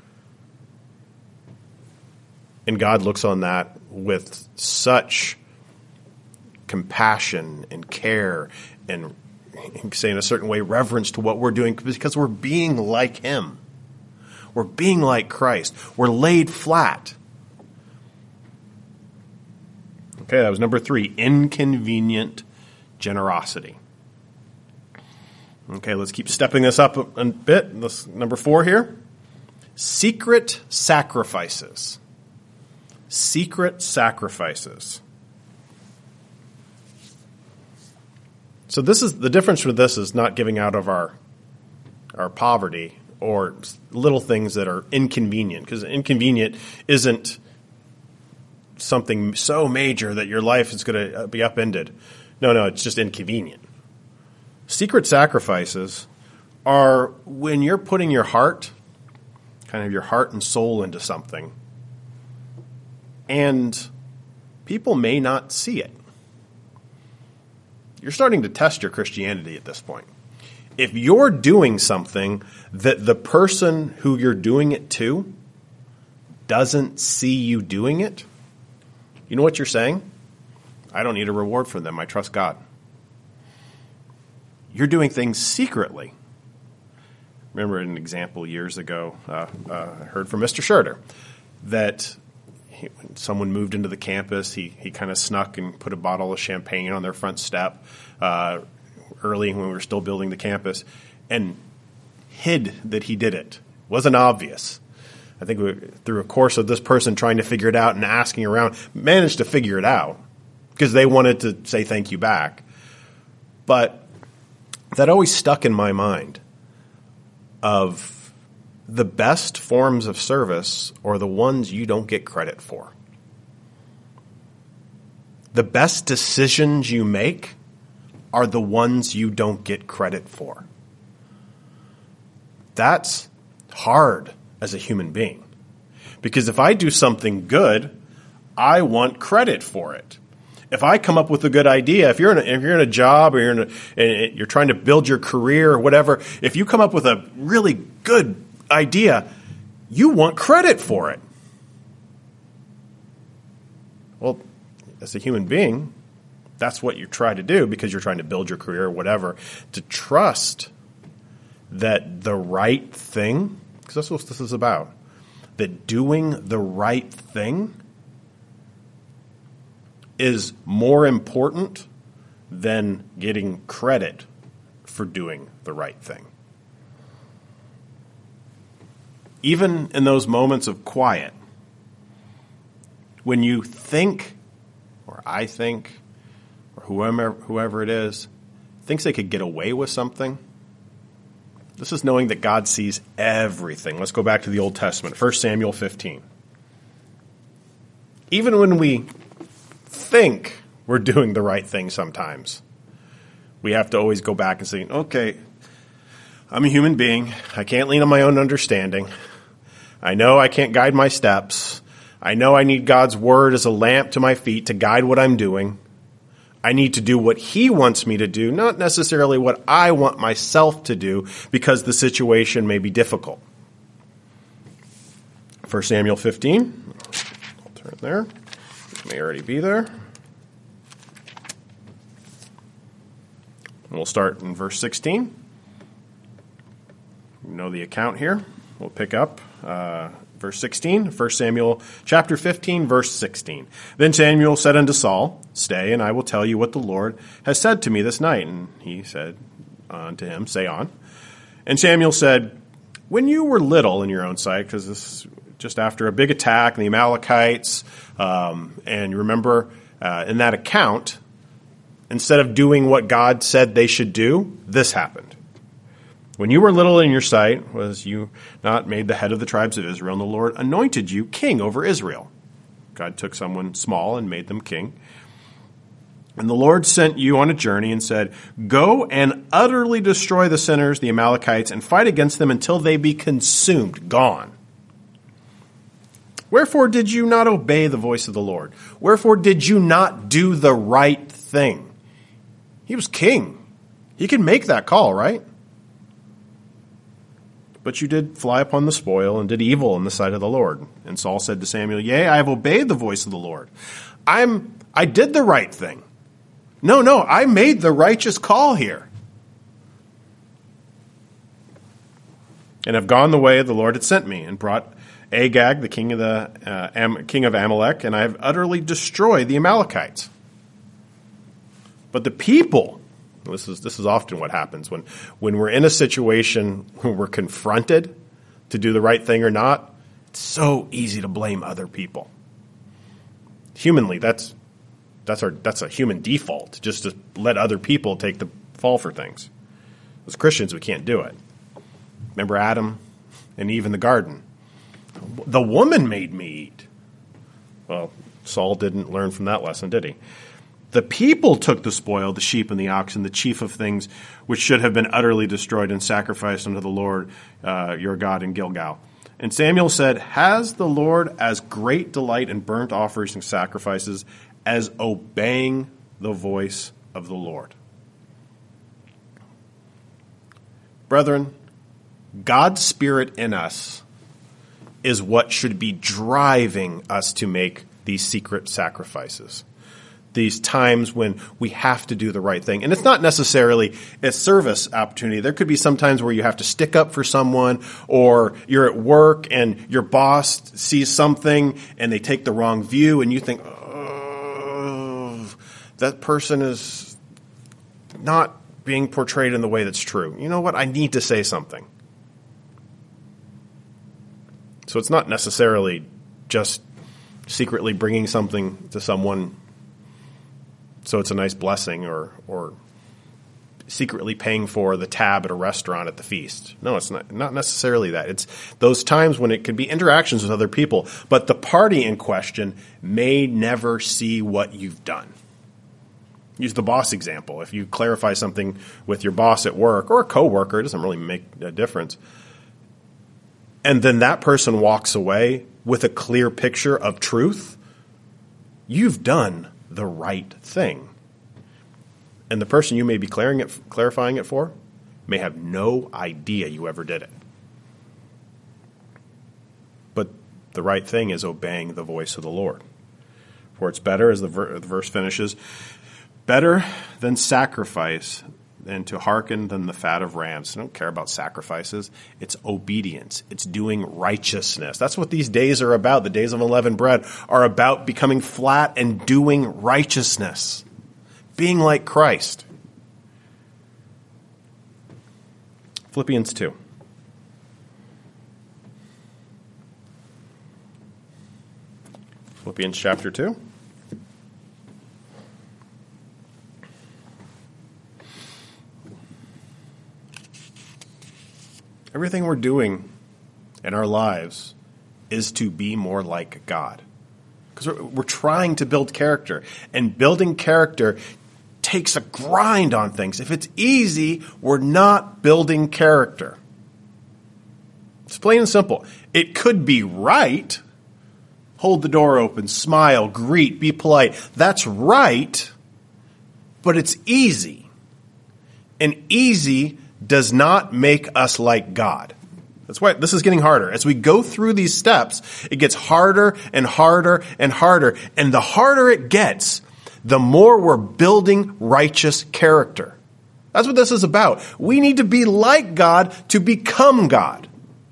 And God looks on that with such compassion and care and, say in a certain way, reverence to what we're doing because we're being like Him. We're being like Christ. We're laid flat. Okay, that was number three, inconvenient generosity. Okay, let's keep stepping this up a bit. This, number four here, secret sacrifices. Secret sacrifices. So this is the difference with this is not giving out of our our poverty or little things that are inconvenient, because inconvenient isn't something so major that your life is going to be upended. No, no, it's just inconvenient. Secret sacrifices are when you're putting your heart, kind of your heart and soul into something, and people may not see it. you're starting to test your Christianity at this point. If you're doing something that the person who you're doing it to doesn't see you doing it, you know what you're saying? I don't need a reward from them. I trust God. You're doing things secretly. Remember an example years ago, uh, uh, I heard from Mister Schurter that he, when someone moved into the campus, he, he kind of snuck and put a bottle of champagne on their front step uh, early when we were still building the campus and hid that he did it. It wasn't obvious. I think we, through a course of this person trying to figure it out and asking around, managed to figure it out because they wanted to say thank you back. But that always stuck in my mind of the best forms of service are the ones you don't get credit for. The best decisions you make are the ones you don't get credit for. That's hard as a human being. Because if I do something good, I want credit for it. If I come up with a good idea, if you're in a, if you're in a job or you're in a, and you're trying to build your career or whatever, if you come up with a really good idea, you want credit for it. Well, as a human being, that's what you try to do because you're trying to build your career or whatever, to trust that the right thing, because that's what this is about, that doing the right thing is more important than getting credit for doing the right thing. Even in those moments of quiet, when you think, or I think, or whoever, whoever it is, thinks they could get away with something, this is knowing that God sees everything. Let's go back to the Old Testament, First Samuel fifteen. Even when we think we're doing the right thing sometimes, we have to always go back and say, okay, I'm a human being. I can't lean on my own understanding. I know I can't guide my steps. I know I need God's word as a lamp to my feet to guide what I'm doing. I need to do what he wants me to do, not necessarily what I want myself to do, because the situation may be difficult. First Samuel fifteen. I'll turn it there. It may already be there. And we'll start in verse sixteen. You know the account here. We'll pick up uh, verse sixteen, First Samuel chapter fifteen, verse sixteen. Then Samuel said unto Saul, Stay, and I will tell you what the Lord has said to me this night. And he said unto him, Say on. And Samuel said, When you were little in your own sight, because this is just after a big attack, and the Amalekites, um, and you remember uh, in that account, instead of doing what God said they should do, this happened. When you were little in your sight, was you not made the head of the tribes of Israel, and the Lord anointed you king over Israel. God took someone small and made them king. And the Lord sent you on a journey and said, Go and utterly destroy the sinners, the Amalekites, and fight against them until they be consumed, gone. Wherefore did you not obey the voice of the Lord? Wherefore did you not do the right thing? He was king. He could make that call, right? But you did fly upon the spoil and did evil in the sight of the Lord. And Saul said to Samuel, Yea, I have obeyed the voice of the Lord. I'm, I did the right thing. No, no, I made the righteous call here. And have gone the way the Lord had sent me, and brought Agag, the king of the uh, Am, king of Amalek, and I have utterly destroyed the Amalekites. But the people, this is this is often what happens when when we're in a situation where we're confronted to do the right thing or not. It's so easy to blame other people. Humanly, that's that's our that's a human default, just to let other people take the fall for things. As Christians, we can't do it. Remember Adam and Eve in the garden? The woman made me eat. Well, Saul didn't learn from that lesson, did he? The people took the spoil, the sheep and the oxen, the chief of things, which should have been utterly destroyed and sacrificed unto the Lord uh, your God in Gilgal. And Samuel said, Has the Lord as great delight in burnt offerings and sacrifices as obeying the voice of the Lord? Brethren, God's Spirit in us is what should be driving us to make these secret sacrifices. These times when we have to do the right thing. And it's not necessarily a service opportunity. There could be some times where you have to stick up for someone, or you're at work and your boss sees something and they take the wrong view and you think, oh, that person is not being portrayed in the way that's true. You know what? I need to say something. So it's not necessarily just secretly bringing something to someone so it's a nice blessing, or or secretly paying for the tab at a restaurant at the feast. No, it's not, not necessarily that. It's those times when it could be interactions with other people, but the party in question may never see what you've done. Use the boss example. If you clarify something with your boss at work or a coworker, it doesn't really make a difference. And then that person walks away with a clear picture of truth, you've done the right thing. And the person you may be clarifying it, clarifying it for may have no idea you ever did it. But the right thing is obeying the voice of the Lord. For it's better, as the, ver- the verse finishes, better than sacrifice and to hearken than the fat of rams. I don't care about sacrifices. It's obedience. It's doing righteousness. That's what these days are about. The days of unleavened bread are about becoming flat and doing righteousness. Being like Christ. Philippians two. Philippians chapter two. Everything we're doing in our lives is to be more like God. Because we're, we're trying to build character. And building character takes a grind on things. If it's easy, we're not building character. It's plain and simple. It could be right. Hold the door open, smile, greet, be polite. That's right, but it's easy. And easy does not make us like God. That's why this is getting harder. As we go through these steps, it gets harder and harder and harder. And the harder it gets, the more we're building righteous character. That's what this is about. We need to be like God to become God.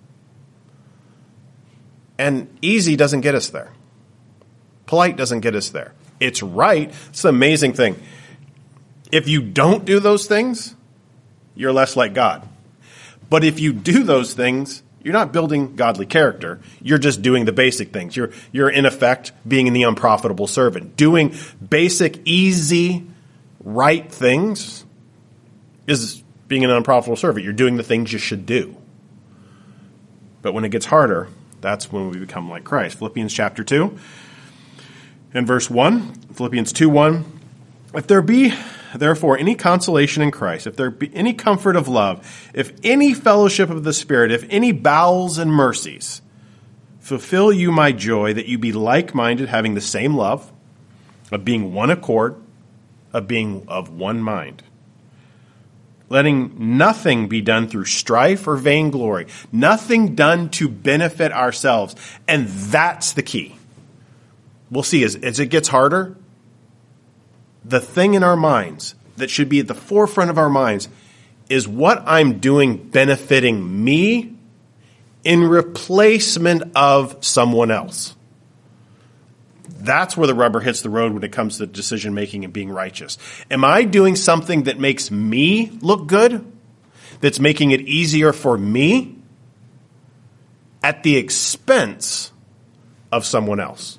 And easy doesn't get us there. Polite doesn't get us there. It's right. It's an amazing thing. If you don't do those things, you're less like God. But if you do those things, you're not building godly character. You're just doing the basic things. You're, you're in effect being the unprofitable servant. Doing basic, easy, right things is being an unprofitable servant. You're doing the things you should do. But when it gets harder, that's when we become like Christ. Philippians chapter two and verse one. Philippians two one. If there be therefore any consolation in Christ, if there be any comfort of love, if any fellowship of the Spirit, if any bowels and mercies, fulfill you my joy, that you be like-minded, having the same love, of being one accord, of being of one mind. Letting nothing be done through strife or vainglory, nothing done to benefit ourselves. And that's the key. We'll see as, as it gets harder, the thing in our minds that should be at the forefront of our minds is what I'm doing benefiting me in replacement of someone else. That's where the rubber hits the road when it comes to decision making and being righteous. Am I doing something that makes me look good? That's making it easier for me at the expense of someone else?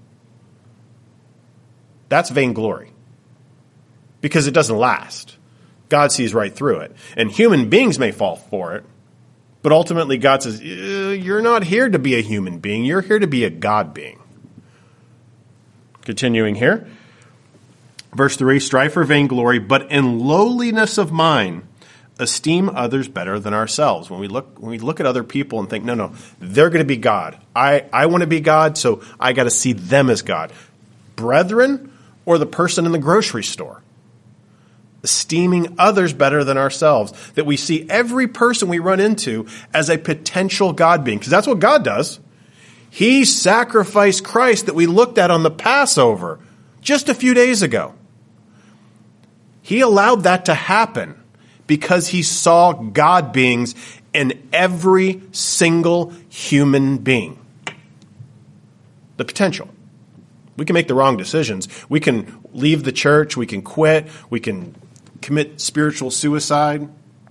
That's vainglory. Because it doesn't last. God sees right through it. And human beings may fall for it, but ultimately God says, you're not here to be a human being. You're here to be a God being. Continuing here. Verse three, strife or vainglory, but in lowliness of mind, esteem others better than ourselves. When we look when we look at other people and think, no, no, they're going to be God. I, I want to be God, so I got to see them as God. Brethren or the person in the grocery store? esteeming others better than ourselves, that we see every person we run into as a potential God being, because that's what God does. He sacrificed Christ that we looked at on the Passover just a few days ago. He allowed that to happen because he saw God beings in every single human being. The potential. We can make the wrong decisions. We can leave the church. We can quit. We can commit spiritual suicide.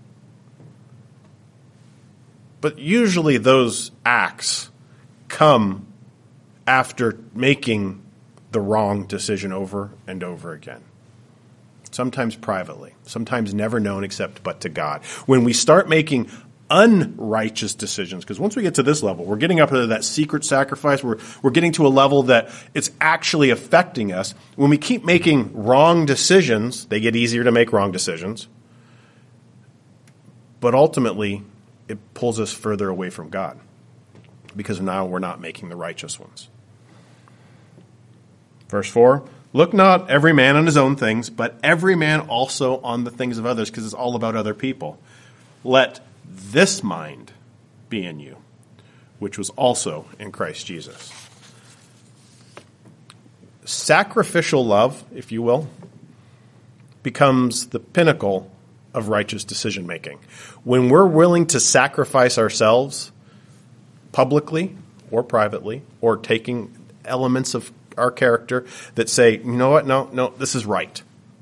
But usually those acts come after making the wrong decision over and over again. Sometimes privately, sometimes never known except but to God. When we start making unrighteous decisions, because once we get to this level, we're getting up to that secret sacrifice, we're, we're getting to a level that it's actually affecting us. When we keep making wrong decisions, they get easier to make wrong decisions. But ultimately, it pulls us further away from God, because now we're not making the righteous ones. Verse four, look not every man on his own things, but every man also on the things of others, because it's all about other people. Let this mind be in you, which was also in Christ Jesus. Sacrificial love, if you will, becomes the pinnacle of righteous decision making. When we're willing to sacrifice ourselves publicly or privately, or taking elements of our character that say, you know what, no, no, this is right.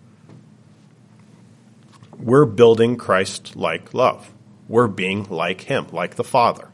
We're building Christ-like love. We're being like him, like the Father.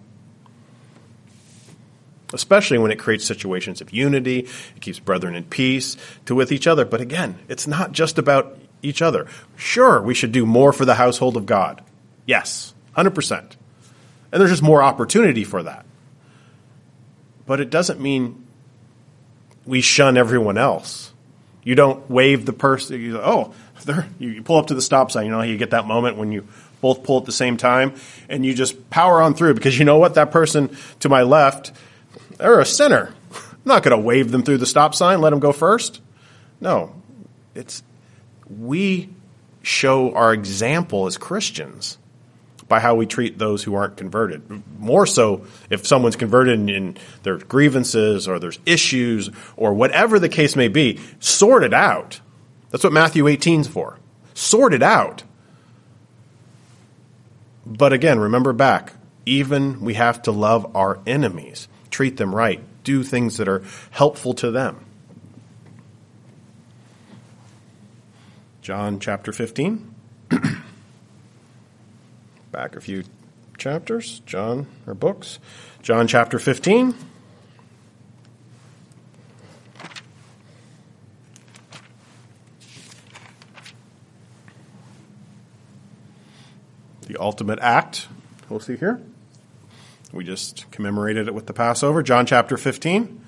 Especially when it creates situations of unity, it keeps brethren in peace to with each other. But again, it's not just about each other. Sure, we should do more for the household of God. Yes, one hundred percent. And there's just more opportunity for that. But it doesn't mean we shun everyone else. You don't wave the person. You, oh, there, you pull up to the stop sign. You know, you get that moment when you both pull at the same time, and you just power on through, because you know what? That person to my left, they're a sinner. I'm not going to wave them through the stop sign, let them go first. No, it's we show our example as Christians by how we treat those who aren't converted. More so if someone's converted and there's grievances or there's issues or whatever the case may be, sort it out. That's what Matthew eighteen's for. Sort it out. But again, remember back, even we have to love our enemies, treat them right, do things that are helpful to them. John chapter fifteen. Back a few chapters, John, or books. John chapter fifteen. The ultimate act, we'll see here. We just commemorated it with the Passover. John chapter fifteen.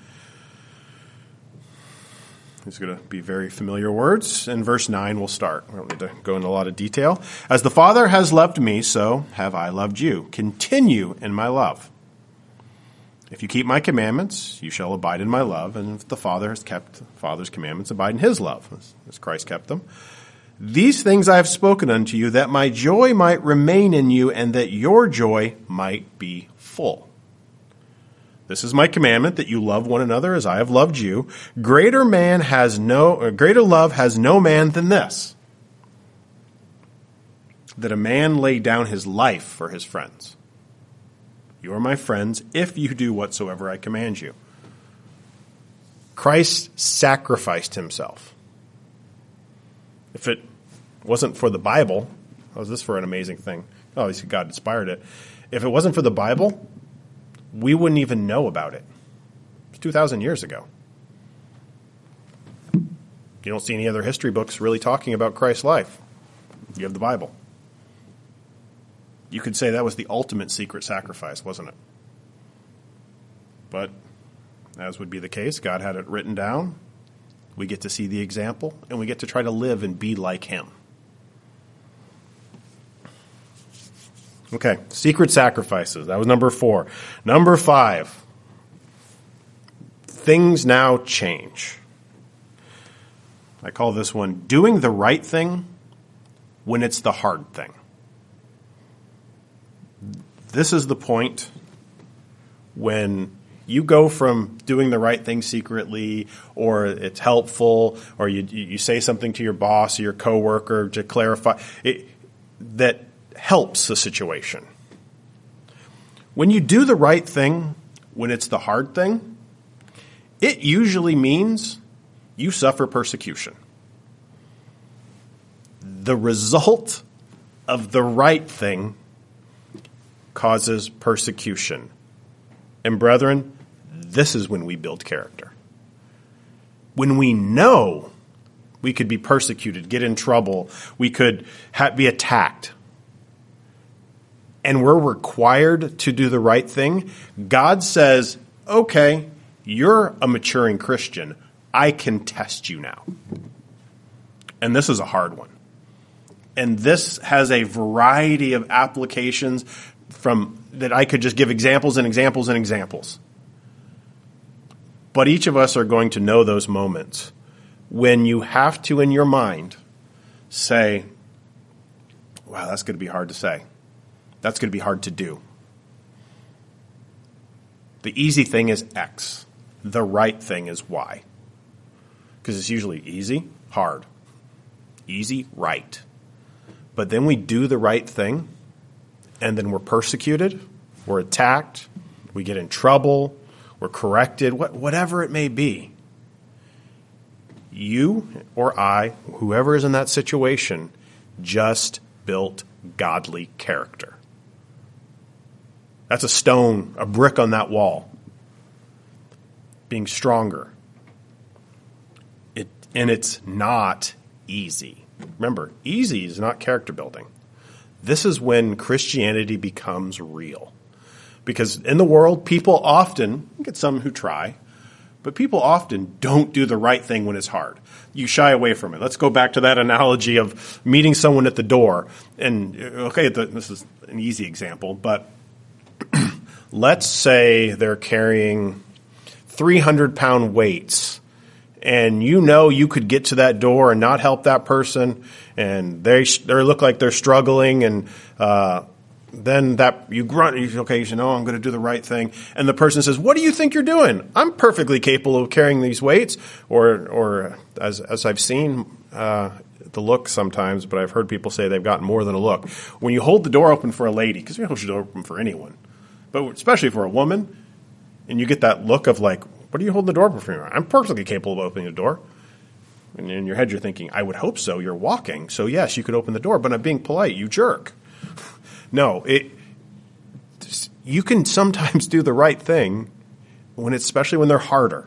These are going to be very familiar words. In verse nine, we'll start. We don't need to go into a lot of detail. As the Father has loved me, so have I loved you. Continue in my love. If you keep my commandments, you shall abide in my love. And if the Father has kept the Father's commandments, abide in his love, as Christ kept them. These things I have spoken unto you, that my joy might remain in you, and that your joy might be full. This is my commandment, that you love one another as I have loved you. Greater man has no, or greater love has no man than this, that a man lay down his life for his friends. You are my friends if you do whatsoever I command you. Christ sacrificed himself. If it wasn't for the Bible, how is this for an amazing thing? Oh, God inspired it. If it wasn't for the Bible, we wouldn't even know about it. It's two thousand years ago. You don't see any other history books really talking about Christ's life. You have the Bible. You could say that was the ultimate secret sacrifice, wasn't it? But, as would be the case, God had it written down. We get to see the example, and we get to try to live and be like him. Okay, secret sacrifices. That was number four. Number five, things now change. I call this one doing the right thing when it's the hard thing. This is the point when you go from doing the right thing secretly, or it's helpful, or you you say something to your boss or your coworker to clarify it, that helps the situation. When you do the right thing, when it's the hard thing, it usually means you suffer persecution. The result of the right thing causes persecution. And brethren, this is when we build character. When we know we could be persecuted, get in trouble, we could ha- be attacked, and we're required to do the right thing, God says, okay, you're a maturing Christian. I can test you now. And this is a hard one. And this has a variety of applications from that I could just give examples and examples and examples. But each of us are going to know those moments when you have to, in your mind, say, wow, that's going to be hard to say. That's going to be hard to do. The easy thing is X. The right thing is Y. Because it's usually easy, hard. Easy, right. But then we do the right thing, and then we're persecuted, we're attacked, we get in trouble, we're corrected, what, whatever it may be. You or I, whoever is in that situation, just built godly character. That's a stone, a brick on that wall. Being stronger. It, and it's not easy. Remember, easy is not character building. This is when Christianity becomes real. Because in the world, people often, you get some who try, but people often don't do the right thing when it's hard. You shy away from it. Let's go back to that analogy of meeting someone at the door. And, okay, the, this is an easy example, but let's say they're carrying three hundred pound weights, and you know you could get to that door and not help that person, and they they look like they're struggling, and uh, then that you grunt, you, okay, you say, no, I'm going to do the right thing, and the person says, what do you think you're doing? I'm perfectly capable of carrying these weights, or or as as I've seen uh, the look sometimes, but I've heard people say they've gotten more than a look. When you hold the door open for a lady, because you hold the door open for anyone, but especially for a woman, and you get that look of like, what are you holding the door open for? I'm perfectly capable of opening the door. And in your head you're thinking, I would hope so. You're walking. So yes, you could open the door, but I'm being polite. You jerk. No, it. You can sometimes do the right thing, when it's, especially when they're harder.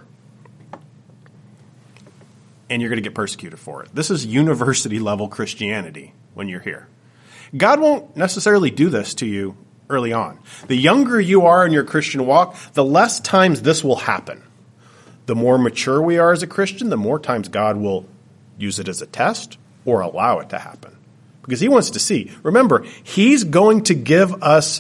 And you're going to get persecuted for it. This is university level Christianity when you're here. God won't necessarily do this to you early on. The younger you are in your Christian walk, the less times this will happen. The more mature we are as a Christian, the more times God will use it as a test or allow it to happen. Because he wants to see. Remember, he's going to give us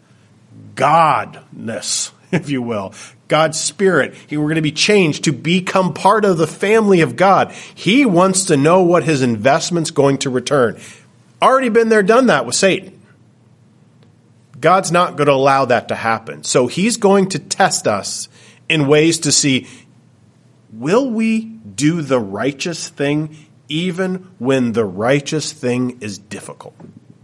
Godness, if you will. God's Spirit. He, we're going to be changed to become part of the family of God. He wants to know what his investment's going to return. Already been there, done that with Satan. God's not going to allow that to happen. So he's going to test us in ways to see, will we do the righteous thing even when the righteous thing is difficult?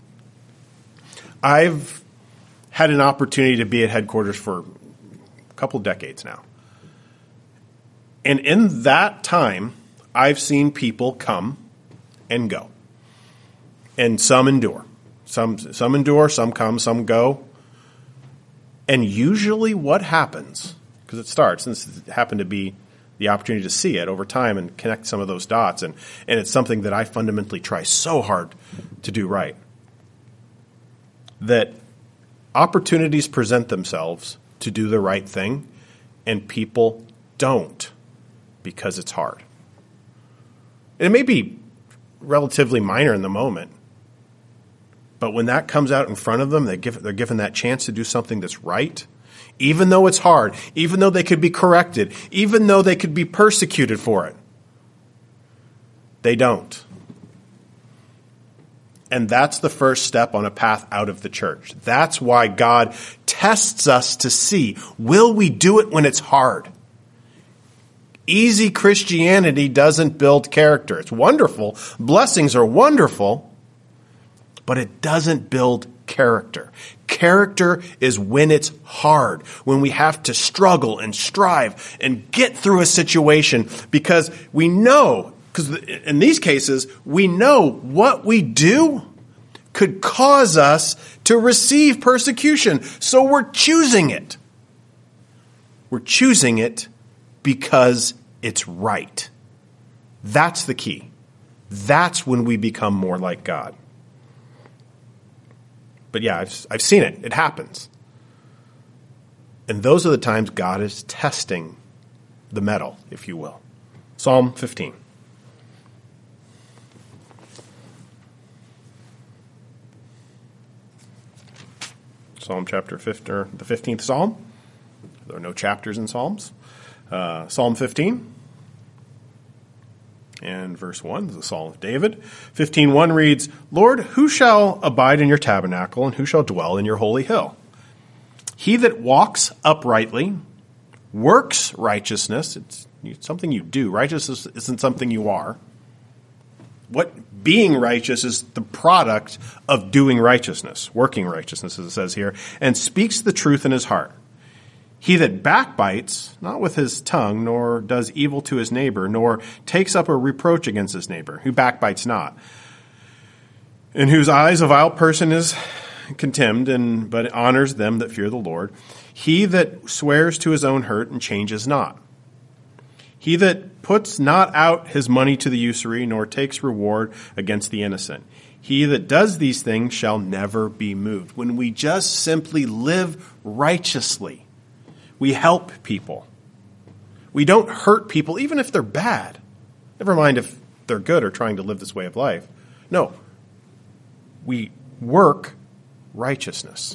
I've had an opportunity to be at headquarters for a couple of decades now. And in that time, I've seen people come and go. And some endure. Some some endure, some come, some go. And usually what happens, because it starts, and this happened to be the opportunity to see it over time and connect some of those dots, and, and it's something that I fundamentally try so hard to do right, that opportunities present themselves to do the right thing, and people don't because it's hard. And it may be relatively minor in the moment, but when that comes out in front of them, they give, they're given that chance to do something that's right, even though it's hard, even though they could be corrected, even though they could be persecuted for it. They don't. And that's the first step on a path out of the church. That's why God tests us to see, will we do it when it's hard? Easy Christianity doesn't build character. It's wonderful. Blessings are wonderful, but it doesn't build character. Character is when it's hard, when we have to struggle and strive and get through a situation because we know, because in these cases, we know what we do could cause us to receive persecution. So we're choosing it. We're choosing it because it's right. That's the key. That's when we become more like God. But yeah, I've, I've seen it. It happens. And those are the times God is testing the metal, if you will. Psalm fifteen. Psalm chapter fifteen, or the fifteenth Psalm. There are no chapters in Psalms. Uh, Psalm fifteen. And verse one is the Psalm of David. fifteen one reads, Lord, who shall abide in your tabernacle, and who shall dwell in your holy hill? He that walks uprightly, works righteousness. It's, it's something you do. Righteousness isn't something you are. What being righteous is the product of doing righteousness, working righteousness, as it says here, and speaks the truth in his heart. He that backbites, not with his tongue, nor does evil to his neighbor, nor takes up a reproach against his neighbor, who backbites not, in whose eyes a vile person is contemned, and but honors them that fear the Lord. He that swears to his own hurt and changes not. He that puts not out his money to the usury, nor takes reward against the innocent. He that does these things shall never be moved. When we just simply live righteously, we help people. We don't hurt people, even if they're bad. Never mind if they're good or trying to live this way of life. No. We work righteousness.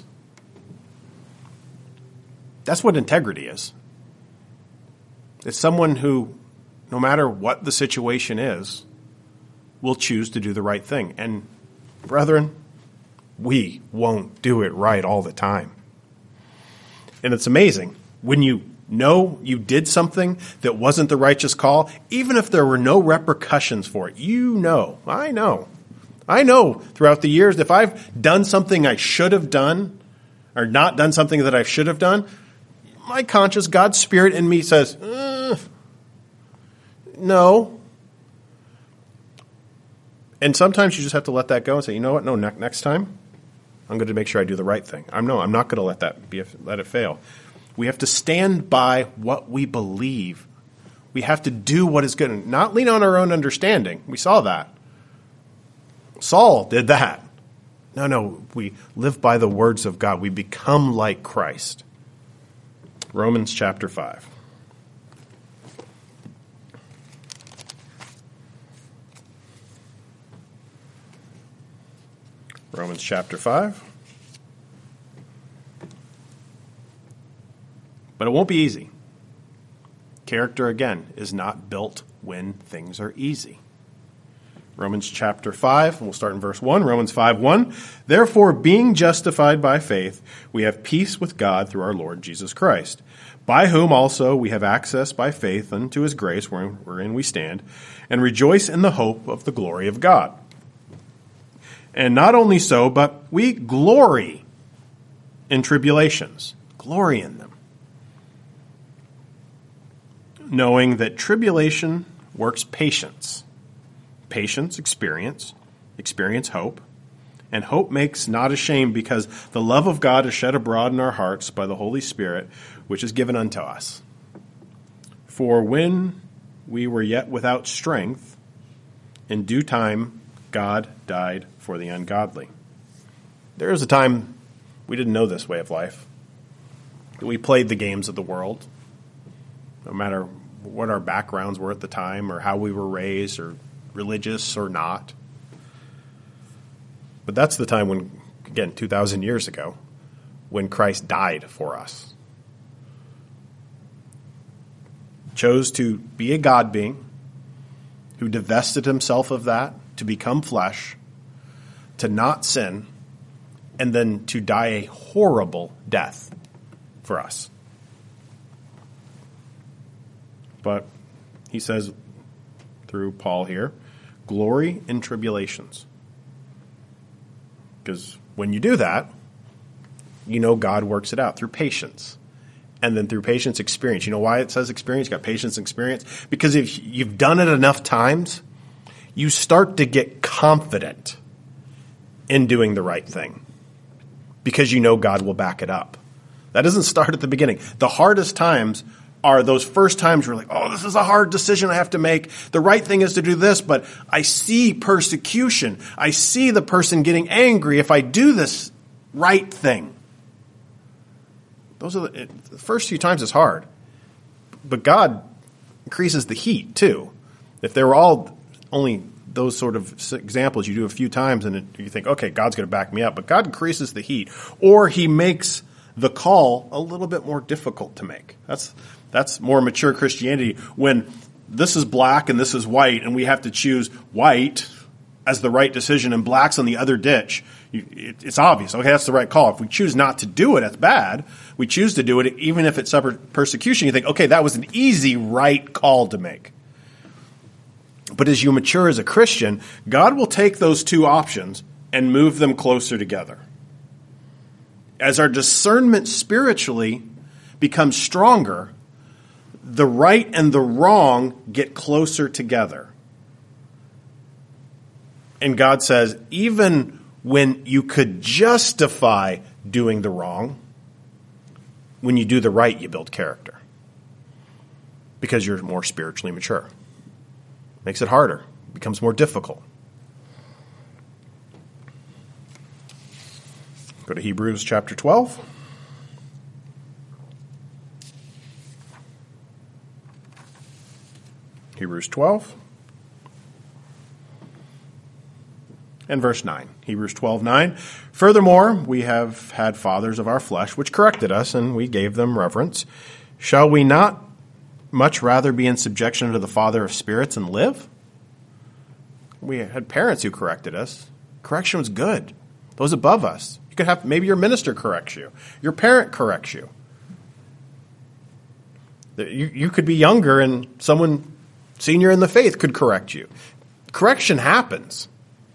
That's what integrity is. It's someone who, no matter what the situation is, will choose to do the right thing. And, brethren, we won't do it right all the time. And it's amazing. When you know you did something that wasn't the righteous call, even if there were no repercussions for it, you know, I know, I know throughout the years, if I've done something I should have done or not done something that I should have done, my conscience, God's Spirit in me says, uh, no. And sometimes you just have to let that go and say, you know what, no, ne- next time I'm going to make sure I do the right thing. I'm no, I'm not going to let that be, let it fail. We have to stand by what we believe. We have to do what is good and not lean on our own understanding. We saw that. Saul did that. No, no, we live by the words of God. We become like Christ. Romans chapter five. Romans chapter five. But it won't be easy. Character, again, is not built when things are easy. Romans chapter five, and we'll start in verse one. Romans five one. Therefore, being justified by faith, we have peace with God through our Lord Jesus Christ, by whom also we have access by faith unto his grace wherein we stand, and rejoice in the hope of the glory of God. And not only so, but we glory in tribulations. Glory in them. Knowing that tribulation works patience. Patience, experience. Experience, hope. And hope makes not ashamed, because the love of God is shed abroad in our hearts by the Holy Spirit, which is given unto us. For when we were yet without strength, in due time God died for the ungodly. There was a time we didn't know this way of life. We played the games of the world. No matter what our backgrounds were at the time or how we were raised or religious or not. But that's the time when, again, two thousand years ago, when Christ died for us. Chose to be a God being who divested himself of that to become flesh, to not sin and then to die a horrible death for us. But he says through Paul here, glory in tribulations. Because when you do that, you know God works it out through patience. And then through patience, experience. You know why it says experience? You've got patience and experience. Because if you've done it enough times, you start to get confident in doing the right thing. Because you know God will back it up. That doesn't start at the beginning. The hardest times are those first times where you're like, oh, this is a hard decision I have to make. The right thing is to do this, but I see persecution. I see the person getting angry if I do this right thing. Those are the, it, the first few times it's hard. But God increases the heat too. If they were all only those sort of examples you do a few times and it, you think, okay, God's going to back me up. But God increases the heat. Or he makes the call a little bit more difficult to make. That's that's more mature Christianity when this is black and this is white and we have to choose white as the right decision and black's on the other ditch. You, it, it's obvious. Okay, that's the right call. If we choose not to do it, that's bad. We choose to do it even if it's suffered persecution. You think, okay, that was an easy right call to make. But as you mature as a Christian, God will take those two options and move them closer together. As our discernment spiritually becomes stronger, the right and the wrong get closer together. And God says, even when you could justify doing the wrong, when you do the right, you build character. Because you're more spiritually mature. Makes it harder. Becomes more difficult. Go to Hebrews chapter twelve. Hebrews twelve. And verse nine. Hebrews twelve nine. Furthermore, we have had fathers of our flesh, which corrected us, and we gave them reverence. Shall we not much rather be in subjection to the Father of spirits and live? We had parents who corrected us. Correction was good. Those above us. You could have, maybe your minister corrects you. Your parent corrects you. You, you could be younger and someone senior in the faith could correct you. Correction happens.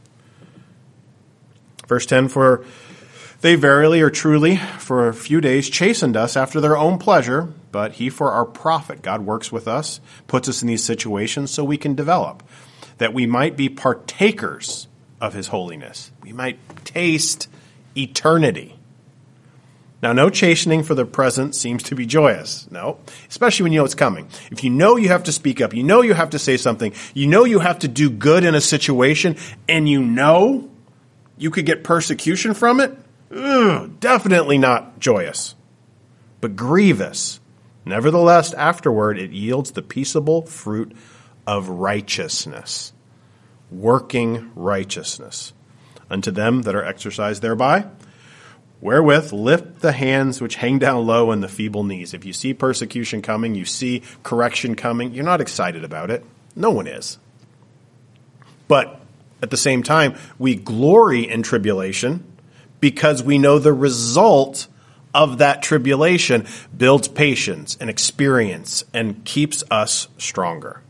Verse ten, for they verily or truly for a few days chastened us after their own pleasure, but he for our profit. God works with us, puts us in these situations so we can develop, that we might be partakers of his holiness. We might taste eternity. Now, no chastening for the present seems to be joyous. No, especially when you know it's coming. If you know you have to speak up, you know you have to say something, you know you have to do good in a situation, and you know you could get persecution from it, ugh, definitely not joyous, but grievous. Nevertheless, afterward, it yields the peaceable fruit of righteousness, working righteousness unto them that are exercised thereby, wherewith lift the hands which hang down low and the feeble knees. If you see persecution coming, you see correction coming, you're not excited about it. No one is. But at the same time, we glory in tribulation because we know the result of that tribulation builds patience and experience and keeps us stronger.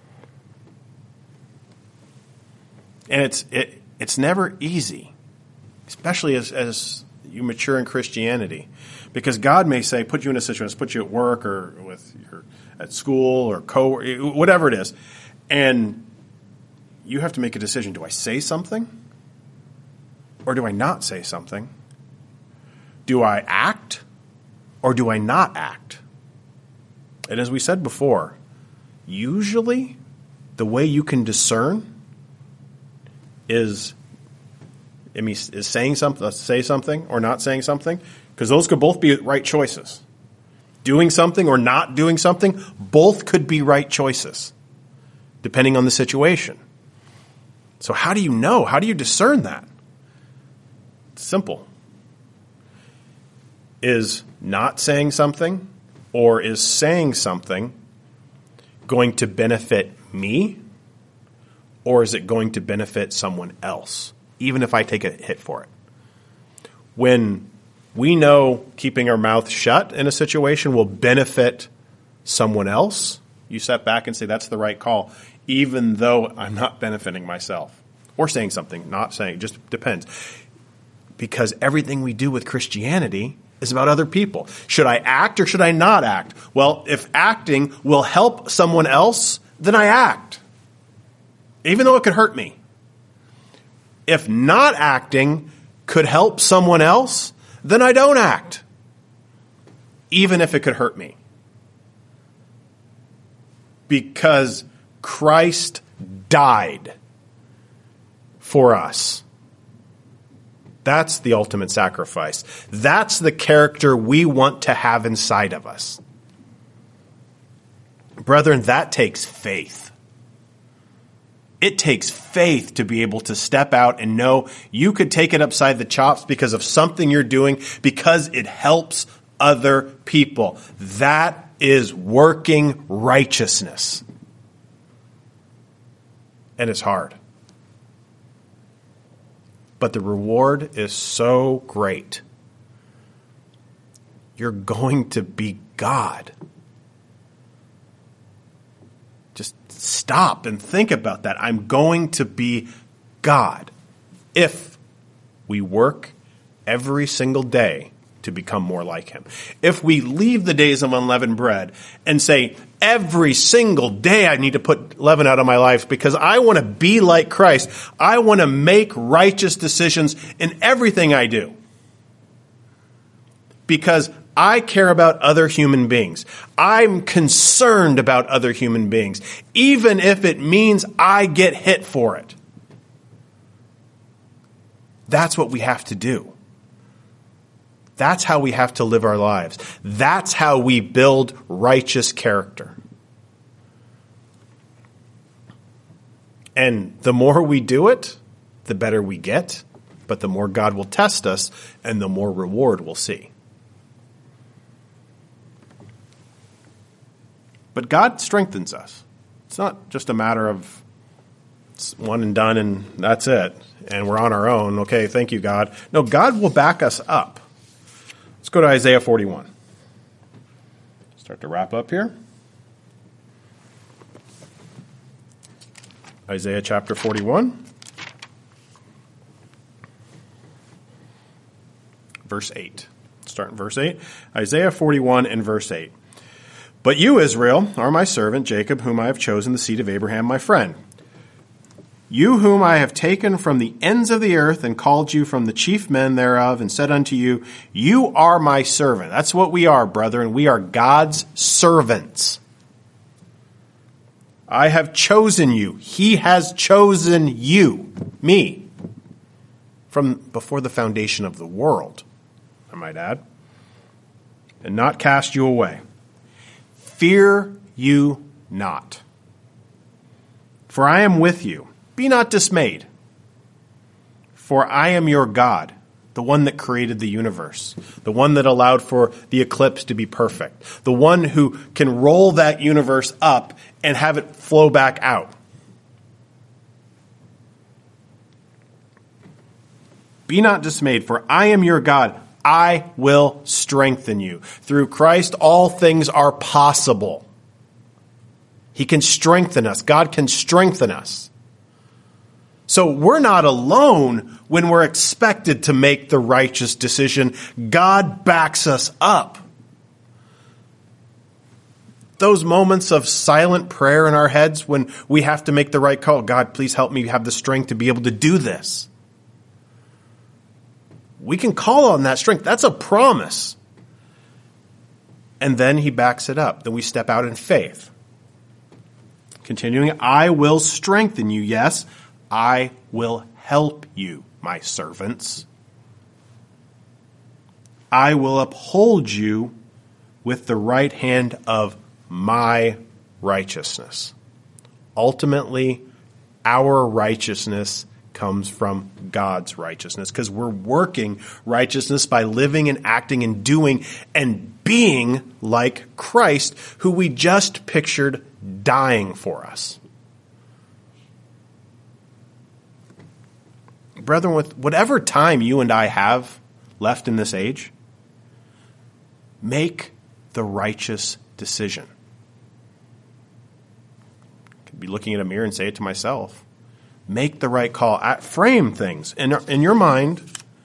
And it's it, it's never easy, especially as, as you mature in Christianity, because God may say, put you in a situation, put you at work or with your at school or co whatever it is, and you have to make a decision. Do I say something or do I not say something? Do I act or do I not act? And as we said before, usually the way you can discern is, I mean, is saying something, say something or not saying something, because those could both be right choices. Doing something or not doing something, both could be right choices, depending on the situation. So how do you know? How do you discern that? It's simple. Is not saying something or is saying something going to benefit me, or is it going to benefit someone else? even if I take a hit for it. When we know keeping our mouth shut in a situation will benefit someone else, you step back and say, that's the right call, even though I'm not benefiting myself. Or saying something, not saying, just depends. Because everything we do with Christianity is about other people. Should I act or should I not act? Well, if acting will help someone else, then I act, even though it could hurt me. If not acting could help someone else, then I don't act, even if it could hurt me. Because Christ died for us. That's the ultimate sacrifice. That's the character we want to have inside of us. Brethren, that takes faith. It takes faith to be able to step out and know you could take it upside the chops because of something you're doing, because it helps other people. That is working righteousness. And it's hard. But the reward is so great. You're going to be God. Just stop and think about that. I'm going to be God if we work every single day to become more like him. If we leave the days of unleavened bread and say, every single day I need to put leaven out of my life because I want to be like Christ. I want to make righteous decisions in everything I do. Because I care about other human beings. I'm concerned about other human beings, even if it means I get hit for it. That's what we have to do. That's how we have to live our lives. That's how we build righteous character. And the more we do it, the better we get, but the more God will test us and the more reward we'll see. But God strengthens us. It's not just a matter of one and done and that's it, and we're on our own. Okay, thank you, God. No, God will back us up. Let's go to Isaiah forty-one. Start to wrap up here. Isaiah chapter forty-one. Verse eight. Start in verse eight. Isaiah forty-one and verse eight. But you, Israel, are my servant, Jacob, whom I have chosen, the seed of Abraham, my friend. You whom I have taken from the ends of the earth and called you from the chief men thereof and said unto you, you are my servant. That's what we are, brethren. We are God's servants. I have chosen you. He has chosen you, me, from before the foundation of the world, I might add, and not cast you away. Fear you not, for I am with you. Be not dismayed, for I am your God, the one that created the universe, the one that allowed for the eclipse to be perfect, the one who can roll that universe up and have it flow back out. Be not dismayed, for I am your God. I will strengthen you. Through Christ, all things are possible. He can strengthen us. God can strengthen us. So we're not alone when we're expected to make the righteous decision. God backs us up. Those moments of silent prayer in our heads when we have to make the right call. God, please help me have the strength to be able to do this. We can call on that strength. That's a promise. And then he backs it up. Then we step out in faith. Continuing, I will strengthen you. Yes, I will help you, my servants. I will uphold you with the right hand of my righteousness. Ultimately, our righteousness comes from God's righteousness because we're working righteousness by living and acting and doing and being like Christ, who we just pictured dying for us. brethren, with whatever time you and I have left in this age, make the righteous decision. I could be looking at a mirror and say it to myself. Make the right call. Frame things in, in your mind.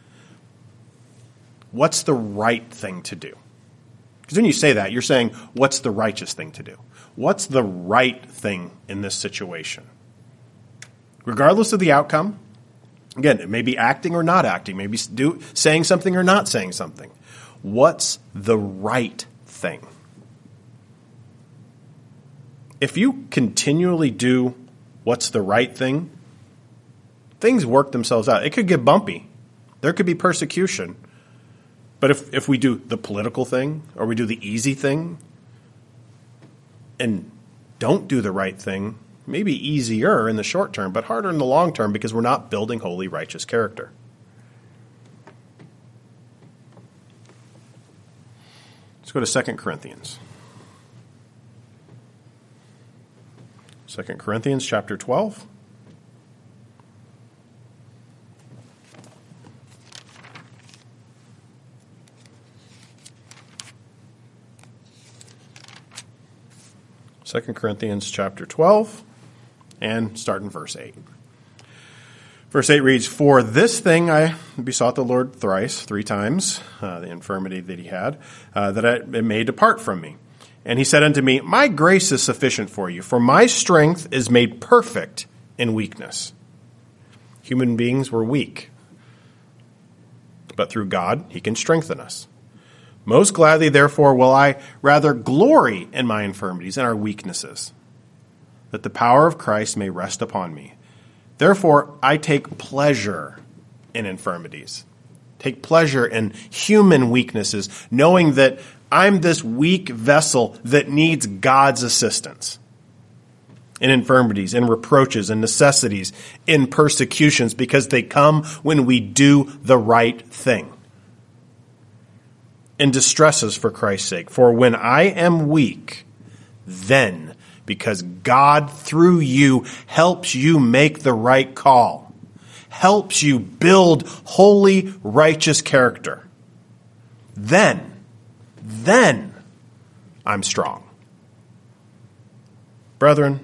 What's the right thing to do? Because when you say that, you're saying, what's the righteous thing to do? What's the right thing in this situation? Regardless of the outcome, again, it may be acting or not acting, maybe do, saying something or not saying something. What's the right thing? If you continually do what's the right thing, things work themselves out. It could get bumpy. There could be persecution. But if, if we do the political thing or we do the easy thing and don't do the right thing, maybe easier in the short term, but harder in the long term because we're not building holy, righteous character. Let's go to Second Corinthians. Second Corinthians chapter twelve. Second Corinthians chapter twelve, and start in verse eight. Verse eight reads, "For this thing I besought the Lord thrice, three times, uh, the infirmity that he had, uh, that it may depart from me. And he said unto me, My grace is sufficient for you, for my strength is made perfect in weakness." Human beings were weak, but through God he can strengthen us. "Most gladly, therefore, will I rather glory in my infirmities and our weaknesses, that the power of Christ may rest upon me. Therefore, I take pleasure in infirmities." Take pleasure in human weaknesses, knowing that I'm this weak vessel that needs God's assistance. In infirmities, in reproaches, in necessities, in persecutions, because they come when we do the right thing. In distresses for Christ's sake. For when I am weak, then, because God through you helps you make the right call, helps you build holy, righteous character, then, then I'm strong. Brethren,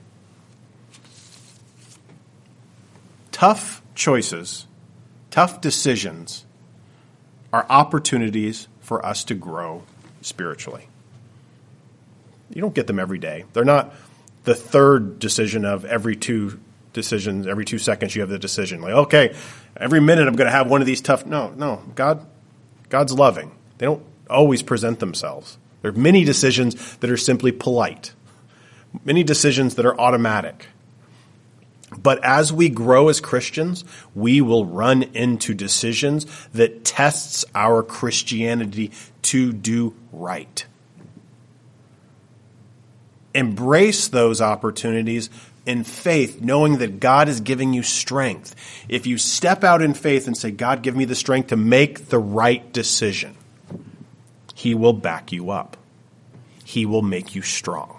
tough choices, tough decisions are opportunities for us to grow spiritually. You don't get them every day. They're not the third decision of every two decisions, every two seconds you have the decision. Like, okay, every minute I'm going to have one of these tough. No, no. God, God's loving. They don't always present themselves. There are many decisions that are simply polite. Many decisions that are automatic. But as we grow as Christians, we will run into decisions that tests our Christianity to do right. Embrace those opportunities in faith, knowing that God is giving you strength. If you step out in faith and say, God, give me the strength to make the right decision, He will back you up. He will make you strong.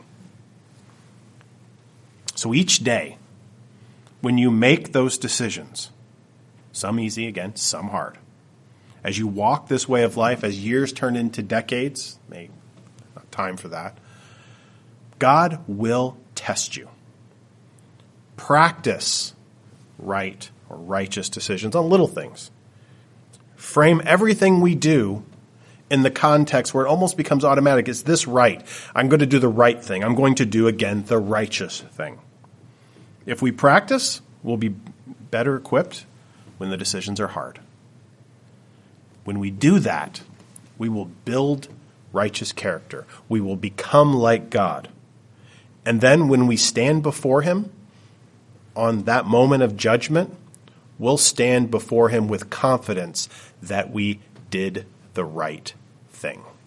So each day, when you make those decisions, some easy, again, some hard, as you walk this way of life, as years turn into decades, maybe not time for that, God will test you. Practice right or righteous decisions on little things. Frame everything we do in the context where it almost becomes automatic. Is this right? I'm going to do the right thing. I'm going to do, again, the righteous thing. If we practice, we'll be better equipped when the decisions are hard. When we do that, we will build righteous character. We will become like God. And then when we stand before Him on that moment of judgment, we'll stand before Him with confidence that we did the right thing.